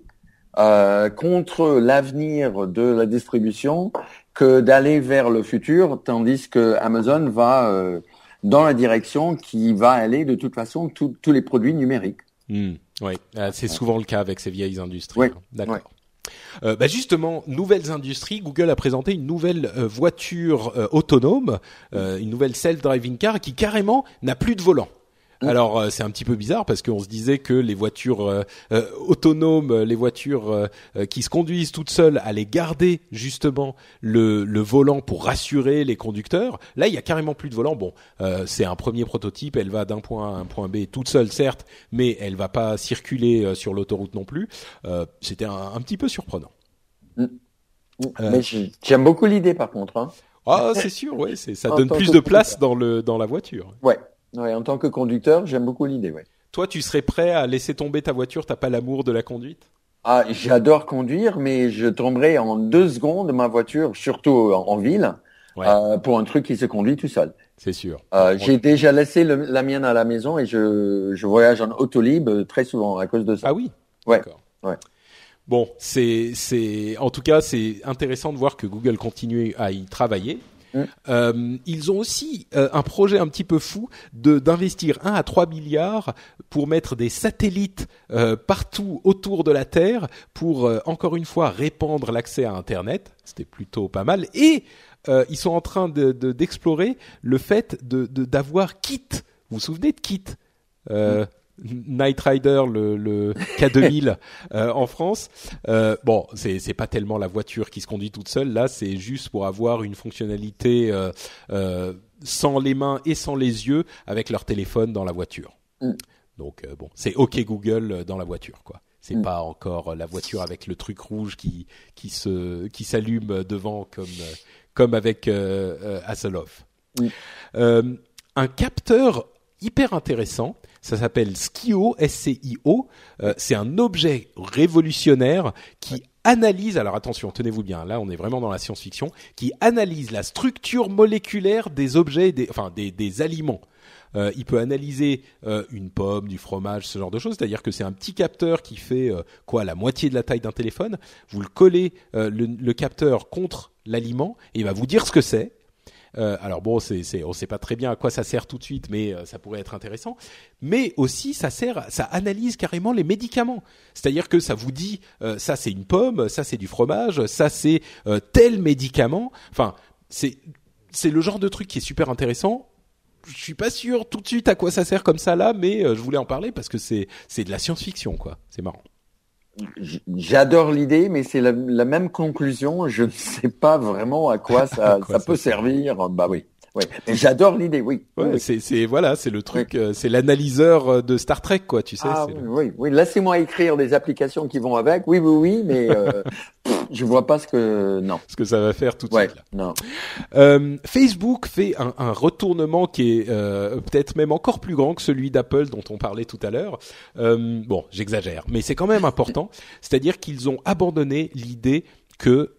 contre l'avenir de la distribution que d'aller vers le futur, tandis que Amazon va dans la direction qui va aller de toute façon tous les produits numériques. Oui, c'est souvent le cas avec ces vieilles industries. Oui. D'accord. Ouais. Justement, nouvelles industries. Google a présenté une nouvelle voiture autonome, une nouvelle self-driving car qui carrément n'a plus de volant. Alors c'est un petit peu bizarre parce qu'on se disait que les voitures autonomes, les voitures qui se conduisent toutes seules allaient garder justement le volant pour rassurer les conducteurs. Là, il y a carrément plus de volant. Bon, c'est un premier prototype, elle va d'un point A à un point B toute seule certes, mais elle va pas circuler sur l'autoroute non plus. C'était un petit peu surprenant. Mais j'aime beaucoup l'idée par contre. Ah, c'est sûr, ouais, ça donne plus de place dans la voiture. Ouais, en tant que conducteur, j'aime beaucoup l'idée, ouais. Toi, tu serais prêt à laisser tomber ta voiture, t'as pas l'amour de la conduite? Ah, j'adore conduire, mais je tomberai en 2 secondes ma voiture, surtout en ville, pour un truc qui se conduit tout seul. C'est sûr. J'ai déjà laissé la mienne à la maison et je voyage en Autolib très souvent à cause de ça. Ah oui? Ouais. D'accord. Ouais. Bon, en tout cas, c'est intéressant de voir que Google continue à y travailler. Ils ont aussi un projet un petit peu fou d'investir 1 à 3 milliards pour mettre des satellites partout autour de la Terre pour encore une fois répandre l'accès à Internet. C'était plutôt pas mal. Et ils sont en train d'explorer le fait d'avoir Kit. Vous vous souvenez de Kit? Knight Rider, le K2000 en France. Bon, c'est pas tellement la voiture qui se conduit toute seule. Là, c'est juste pour avoir une fonctionnalité sans les mains et sans les yeux avec leur téléphone dans la voiture. Donc bon, c'est OK Google dans la voiture, quoi. C'est pas encore la voiture avec le truc rouge qui s'allume devant comme avec Hasselhoff. Un capteur hyper intéressant. Ça s'appelle Scio, S-C-I-O. C'est un objet révolutionnaire qui analyse, alors attention, tenez-vous bien, là on est vraiment dans la science-fiction, qui analyse la structure moléculaire des objets, des aliments. Il peut analyser une pomme, du fromage, ce genre de choses. C'est-à-dire que c'est un petit capteur qui fait la moitié de la taille d'un téléphone. Vous le collez le capteur contre l'aliment et il va vous dire ce que c'est. Alors bon, on sait pas très bien à quoi ça sert tout de suite, mais ça pourrait être intéressant. Mais aussi, ça analyse carrément les médicaments. C'est-à-dire que ça vous dit, ça c'est une pomme, ça c'est du fromage, ça c'est tel médicament. Enfin, c'est le genre de truc qui est super intéressant. Je suis pas sûr tout de suite à quoi ça sert comme ça là, mais je voulais en parler parce que c'est de la science-fiction, quoi. C'est marrant. J'adore l'idée, mais c'est la même conclusion. Je ne sais pas vraiment à quoi ça peut servir. Bah oui. Ouais. Mais j'adore l'idée, oui. Ouais, oui. C'est le truc, oui. C'est l'analyseur de Star Trek, quoi, tu sais. Ah, oui. Laissez-moi écrire des applications qui vont avec. Oui, mais je vois pas ce que ça va faire tout de suite. Là. Non. Facebook fait un retournement qui est peut-être même encore plus grand que celui d'Apple dont on parlait tout à l'heure. Bon, j'exagère, mais c'est quand même important. C'est-à-dire qu'ils ont abandonné l'idée que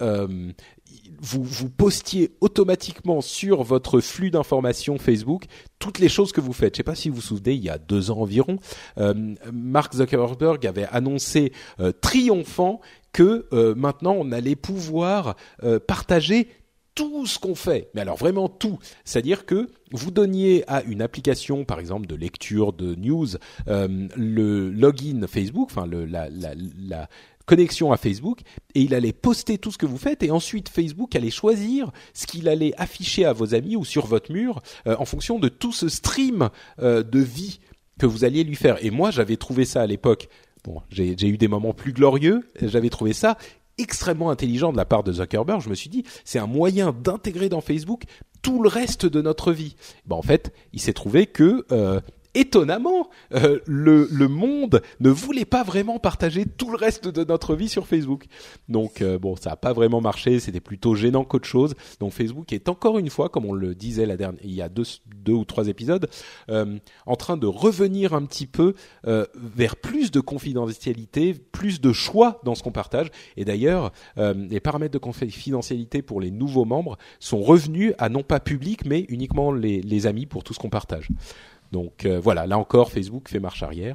vous postiez automatiquement sur votre flux d'informations Facebook toutes les choses que vous faites. Je sais pas si vous vous souvenez, il y a 2 ans environ, Mark Zuckerberg avait annoncé triomphant que maintenant on allait pouvoir partager tout ce qu'on fait, mais alors vraiment tout. C'est-à-dire que vous donniez à une application, par exemple de lecture de news, le login Facebook, enfin la connexion à Facebook, et il allait poster tout ce que vous faites, et ensuite Facebook allait choisir ce qu'il allait afficher à vos amis ou sur votre mur en fonction de tout ce stream de vie que vous alliez lui faire. Et moi, j'avais trouvé ça à l'époque. Bon, j'ai eu des moments plus glorieux. J'avais trouvé ça extrêmement intelligent de la part de Zuckerberg. Je me suis dit, c'est un moyen d'intégrer dans Facebook tout le reste de notre vie. Ben, en fait, il s'est trouvé que étonnamment, le monde ne voulait pas vraiment partager tout le reste de notre vie sur Facebook. Donc bon, ça a pas vraiment marché, c'était plutôt gênant qu'autre chose. Donc Facebook est encore une fois, comme on le disait il y a deux ou 3 épisodes, en train de revenir un petit peu vers plus de confidentialité, plus de choix dans ce qu'on partage. Et d'ailleurs, les paramètres de confidentialité pour les nouveaux membres sont revenus à non pas public, mais uniquement les amis pour tout ce qu'on partage. Donc voilà, là encore, Facebook fait marche arrière.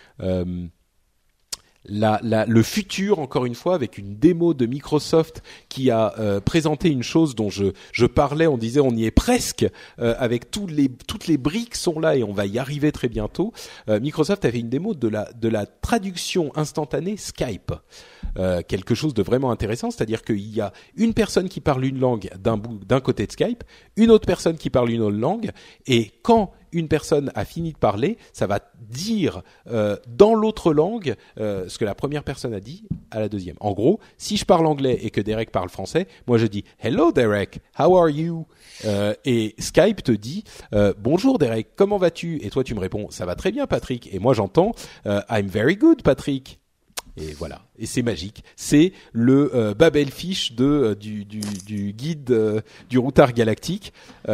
Le futur, encore une fois, avec une démo de Microsoft qui a présenté une chose dont je parlais, on disait on y est presque, avec toutes les briques sont là et on va y arriver très bientôt. Microsoft a fait une démo de la traduction instantanée Skype. Quelque chose de vraiment intéressant, c'est-à-dire qu'il y a une personne qui parle une langue d'un côté de Skype, une autre personne qui parle une autre langue, et quand une personne a fini de parler, ça va dire dans l'autre langue ce que la première personne a dit à la deuxième. En gros, si je parle anglais et que Derek parle français, moi je dis « Hello Derek, how are you ?» et Skype te dit « Bonjour Derek, comment vas-tu ?» Et toi tu me réponds « Ça va très bien Patrick ?» Et moi j'entends « I'm very good Patrick ?» Et voilà, et c'est magique. C'est le Babelfish du guide du routard galactique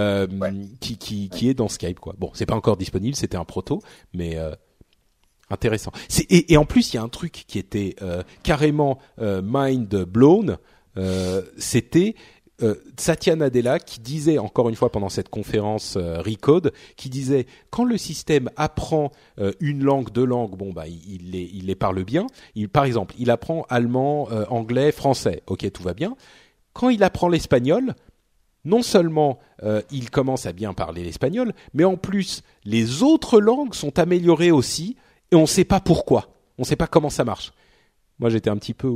qui est dans Skype, quoi. Bon, c'est pas encore disponible, c'était un proto, mais intéressant. Et en plus, il y a un truc qui était carrément mind blown. C'était Satya Nadella qui disait encore une fois pendant cette conférence Recode, qui disait quand le système apprend une langue, 2 langues, bon bah il les parle bien. Par exemple, il apprend allemand, anglais, français. Ok, tout va bien. Quand il apprend l'espagnol, non seulement il commence à bien parler l'espagnol, mais en plus les autres langues sont améliorées aussi, et on ne sait pas pourquoi. On ne sait pas comment ça marche. Moi, j'étais un petit peu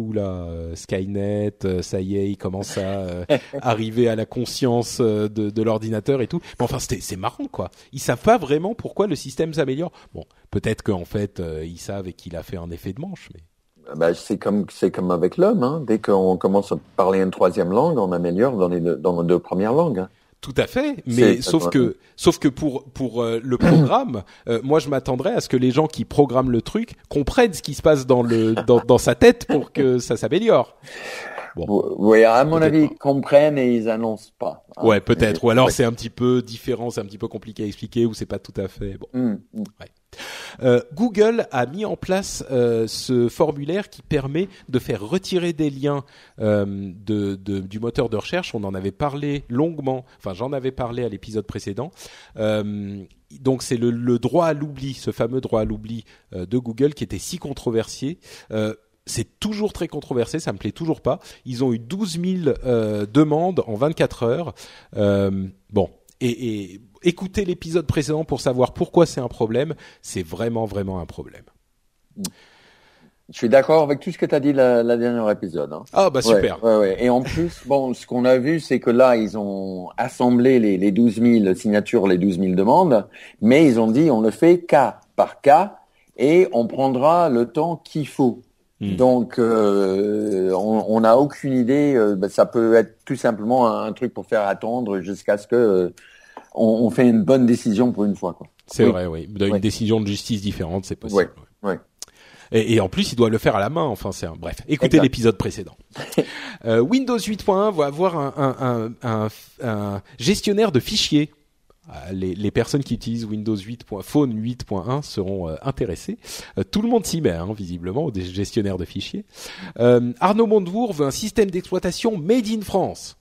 Skynet, ça y est, il commence à arriver à la conscience de l'ordinateur et tout. Mais enfin, c'est marrant, quoi. Ils savent pas vraiment pourquoi le système s'améliore. Bon, peut-être qu'en fait, ils savent et qu'il a fait un effet de manche, mais. Bah, c'est comme avec l'homme, hein. Dès qu'on commence à parler une 3e langue, on améliore dans les 2 premières langues. Hein. Tout à fait, mais sauf que pour le programme, moi je m'attendrais à ce que les gens qui programment le truc comprennent ce qui se passe dans sa tête pour que ça s'améliore. Bon. Oui, à mon avis, ils comprennent et ils annoncent pas. Hein. Ouais, peut-être. Ou alors c'est un petit peu différent, c'est un petit peu compliqué à expliquer ou c'est pas tout à fait bon. Ouais. Google a mis en place ce formulaire qui permet de faire retirer des liens du moteur de recherche. On en avait parlé longuement, enfin j'en avais parlé à l'épisode précédent. Donc c'est le droit à l'oubli, ce fameux droit à l'oubli de Google qui était si controversé. C'est toujours très controversé, ça me plaît toujours pas. Ils ont eu 12 000 demandes en 24 heures. Bon, et écoutez l'épisode précédent pour savoir pourquoi c'est un problème. C'est vraiment, vraiment un problème. Je suis d'accord avec tout ce que tu as dit la dernière épisode. Hein. Ah bah super. Ouais. Et en plus, bon, ce qu'on a vu, c'est que là, ils ont assemblé les 12 000 signatures, les 12 000 demandes, mais ils ont dit on le fait cas par cas et on prendra le temps qu'il faut. Donc, on n'a aucune idée. Ça peut être tout simplement un truc pour faire attendre jusqu'à ce que on fait une bonne décision pour une fois, quoi. C'est vrai, oui. Une décision de justice différente, c'est possible. Oui. Et en plus, il doit le faire à la main. Enfin, bref. Écoutez l'épisode précédent. Windows 8.1 va avoir un gestionnaire de fichiers. Les personnes qui utilisent Windows 8. Phone 8.1 seront intéressées. Tout le monde s'y met, visiblement, au gestionnaire de fichiers. Arnaud Montebourg veut un système d'exploitation made in France.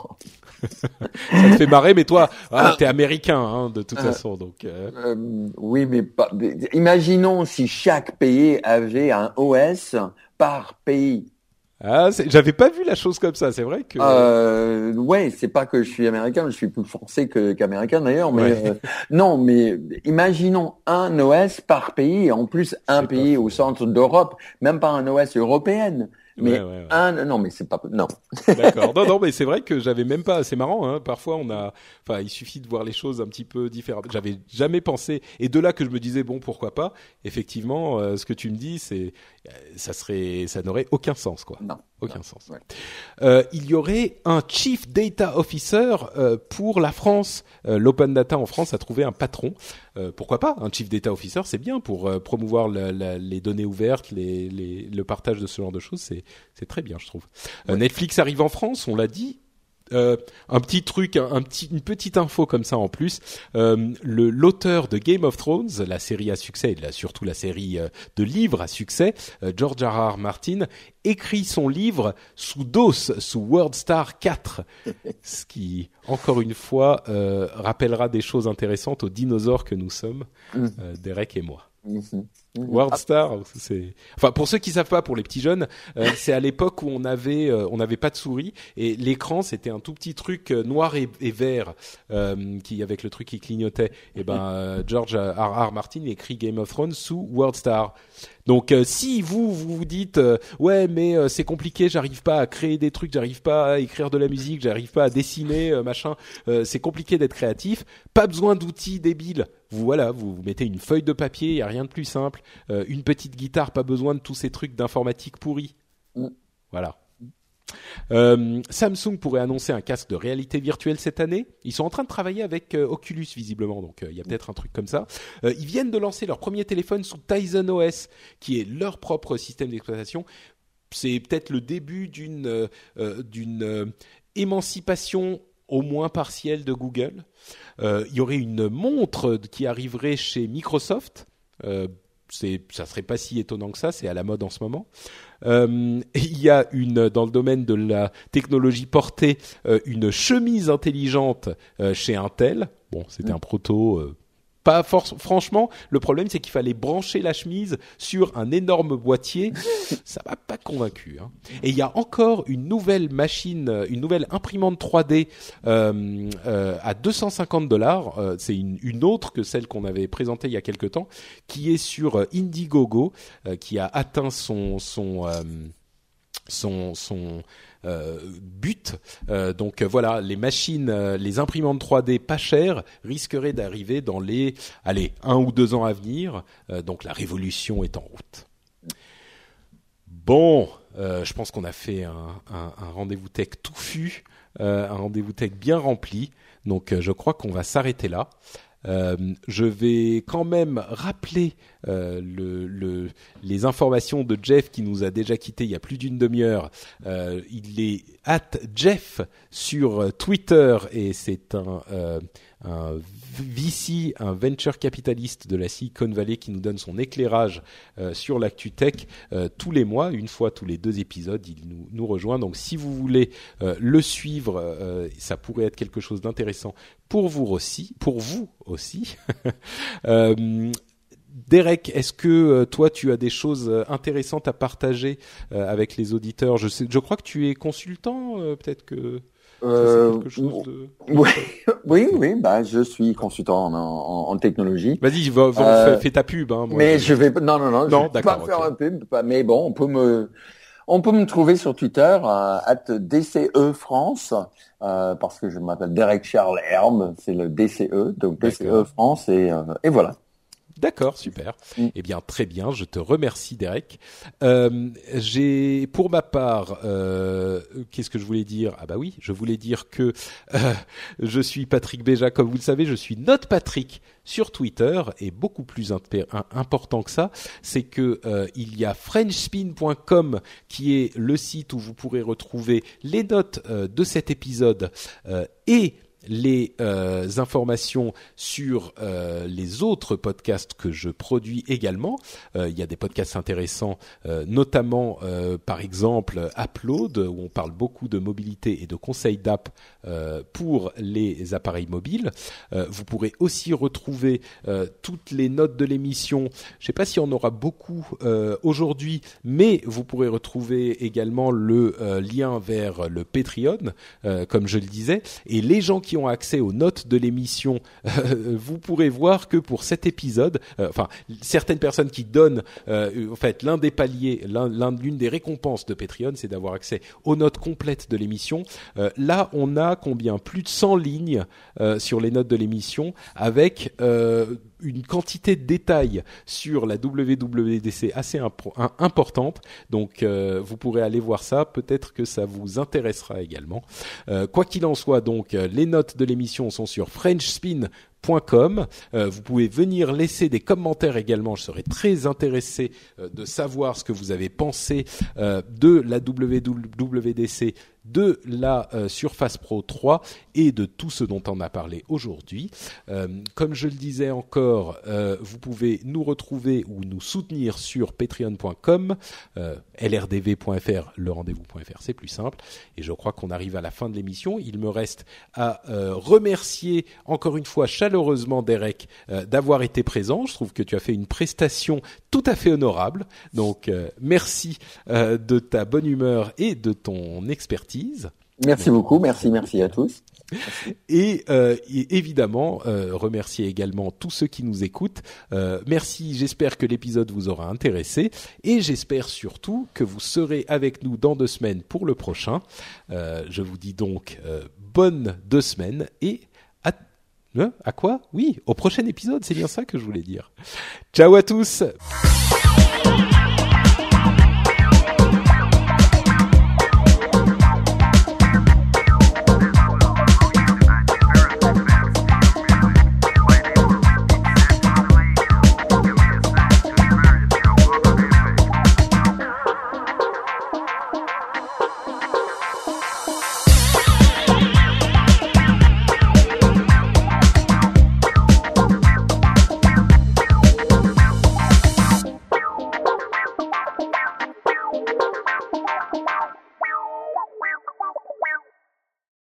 Ça te fait marrer, mais toi, t'es américain, de toute façon, donc. Oui, mais imaginons si chaque pays avait un OS par pays. Ah, j'avais pas vu la chose comme ça. C'est vrai que. Ouais, c'est pas que je suis américain, je suis plus français qu'américain d'ailleurs, mais non, mais imaginons un OS par pays, et en plus un pays au centre d'Europe, même pas un OS européen. Mais non, mais c'est pas non. D'accord. Non, mais c'est vrai que j'avais même pas. C'est marrant, Parfois, il suffit de voir les choses un petit peu différentes. J'avais jamais pensé, et de là que je me disais bon, pourquoi pas. Effectivement, ce que tu me dis, ça n'aurait aucun sens, quoi. Non. Aucun sens. Ouais. Il y aurait un Chief Data Officer pour la France. L'Open Data en France a trouvé un patron. Pourquoi pas? Un Chief Data Officer, c'est bien pour promouvoir les données ouvertes, le partage de ce genre de choses. C'est très bien, je trouve. Netflix arrive en France, on l'a dit. Un petit truc, une petite info comme ça en plus. L'auteur de Game of Thrones, la série à succès, et surtout la série de livres à succès, George R.R. Martin, écrit son livre sous DOS, sous WordStar 4, ce qui, encore une fois, rappellera des choses intéressantes aux dinosaures que nous sommes, Derek et moi. WordStar, pour ceux qui savent pas, pour les petits jeunes, c'est à l'époque où on n'avait pas de souris et l'écran c'était un tout petit truc noir et vert avec le truc qui clignotait. Et George R.R. Martin écrit Game of Thrones sous WordStar. Donc si vous dites ouais mais c'est compliqué, j'arrive pas à créer des trucs, j'arrive pas à écrire de la musique, j'arrive pas à dessiner machin, c'est compliqué d'être créatif, pas besoin d'outils débiles. Vous mettez une feuille de papier, y a rien de plus simple, une petite guitare, pas besoin de tous ces trucs d'informatique pourris. Voilà. Samsung pourrait annoncer un casque de réalité virtuelle cette année. Ils sont en train de travailler avec Oculus visiblement, donc il y a peut-être un truc comme ça. Ils viennent de lancer leur premier téléphone sous Tizen OS, qui est leur propre système d'exploitation. C'est peut-être le début d'une émancipation au moins partielle de Google. Il y aurait une montre qui arriverait chez Microsoft. Ça serait pas si étonnant que ça, c'est à la mode en ce moment. Il y a dans le domaine de la technologie portée, une chemise intelligente chez Intel. Bon, c'était un proto. Franchement, le problème c'est qu'il fallait brancher la chemise sur un énorme boîtier. Ça m'a pas convaincu. Et il y a encore une nouvelle imprimante 3D à $250. C'est une autre que celle qu'on avait présentée il y a quelque temps, qui est sur Indiegogo, qui a atteint son but. Donc voilà, les machines, les imprimantes 3D pas chères risqueraient d'arriver dans les 1 ou 2 ans à venir. Donc la révolution est en route. Bon, je pense qu'on a fait un rendez-vous tech touffu, un rendez-vous tech bien rempli. Donc je crois qu'on va s'arrêter là. Je vais quand même rappeler les informations de Jeff qui nous a déjà quitté il y a plus d'une demi-heure. Il est @Jeff sur Twitter et c'est un VC, un venture capitaliste de la Silicon Valley qui nous donne son éclairage sur l'actu tech tous les mois, une fois tous les 2 épisodes, il nous rejoint. Donc si vous voulez le suivre, ça pourrait être quelque chose d'intéressant pour vous aussi. Derek, est-ce que toi tu as des choses intéressantes à partager avec les auditeurs? Je crois que tu es consultant, peut-être que c'est quelque chose de... Oui, bah je suis consultant en technologie. Vas-y, fais ta pub. Hein, moi, mais je vais non, je vais pas faire un pub. Mais bon, on peut me trouver sur Twitter @DCE France parce que je m'appelle Derek Charles Herbe, c'est le DCE, donc DCE France et voilà. D'accord, super. Eh bien, très bien. Je te remercie, Derek. Pour ma part, qu'est-ce que je voulais dire? Ah bah oui, je voulais dire que je suis Patrick Béja, comme vous le savez. Je suis Note Patrick sur Twitter et beaucoup plus important que ça, c'est que il y a FrenchSpin.com qui est le site où vous pourrez retrouver les notes de cet épisode et les informations sur les autres podcasts que je produis également. Il y a des podcasts intéressants, notamment par exemple Upload, où on parle beaucoup de mobilité et de conseils d'app pour les appareils mobiles. Vous pourrez aussi retrouver toutes les notes de l'émission. Je ne sais pas si on aura beaucoup aujourd'hui, mais vous pourrez retrouver également le lien vers le Patreon, comme je le disais. Et les gens qui ont accès aux notes de l'émission, vous pourrez voir que pour cet épisode, certaines personnes qui donnent, en fait, l'un des paliers, l'une des récompenses de Patreon, c'est d'avoir accès aux notes complètes de l'émission. Là, on a combien? Plus de 100 lignes sur les notes de l'émission, avec une quantité de détails sur la WWDC assez importante. Donc, vous pourrez aller voir ça. Peut-être que ça vous intéressera également. Quoi qu'il en soit, donc, les notes de l'émission sont sur FrenchSpin.com. Vous pouvez venir laisser des commentaires également. Je serais très intéressé de savoir ce que vous avez pensé de la WWDC, de la Surface Pro 3 et de tout ce dont on a parlé aujourd'hui. Comme je le disais encore, vous pouvez nous retrouver ou nous soutenir sur patreon.com, lrdv.fr, lerendez-vous.fr, c'est plus simple. Et je crois qu'on arrive à la fin de l'émission. Il me reste à remercier encore une fois chaleureusement Derek d'avoir été présent. Je trouve que tu as fait une prestation tout à fait honorable. Donc merci de ta bonne humeur et de ton expertise. Merci beaucoup, merci à tous. Et évidemment, remercier également tous ceux qui nous écoutent. Merci, j'espère que l'épisode vous aura intéressé et j'espère surtout que vous serez avec nous dans 2 semaines pour le prochain. Je vous dis donc bonnes 2 semaines et à quoi? Oui, au prochain épisode, c'est bien ça que je voulais dire. Ciao à tous! Wow.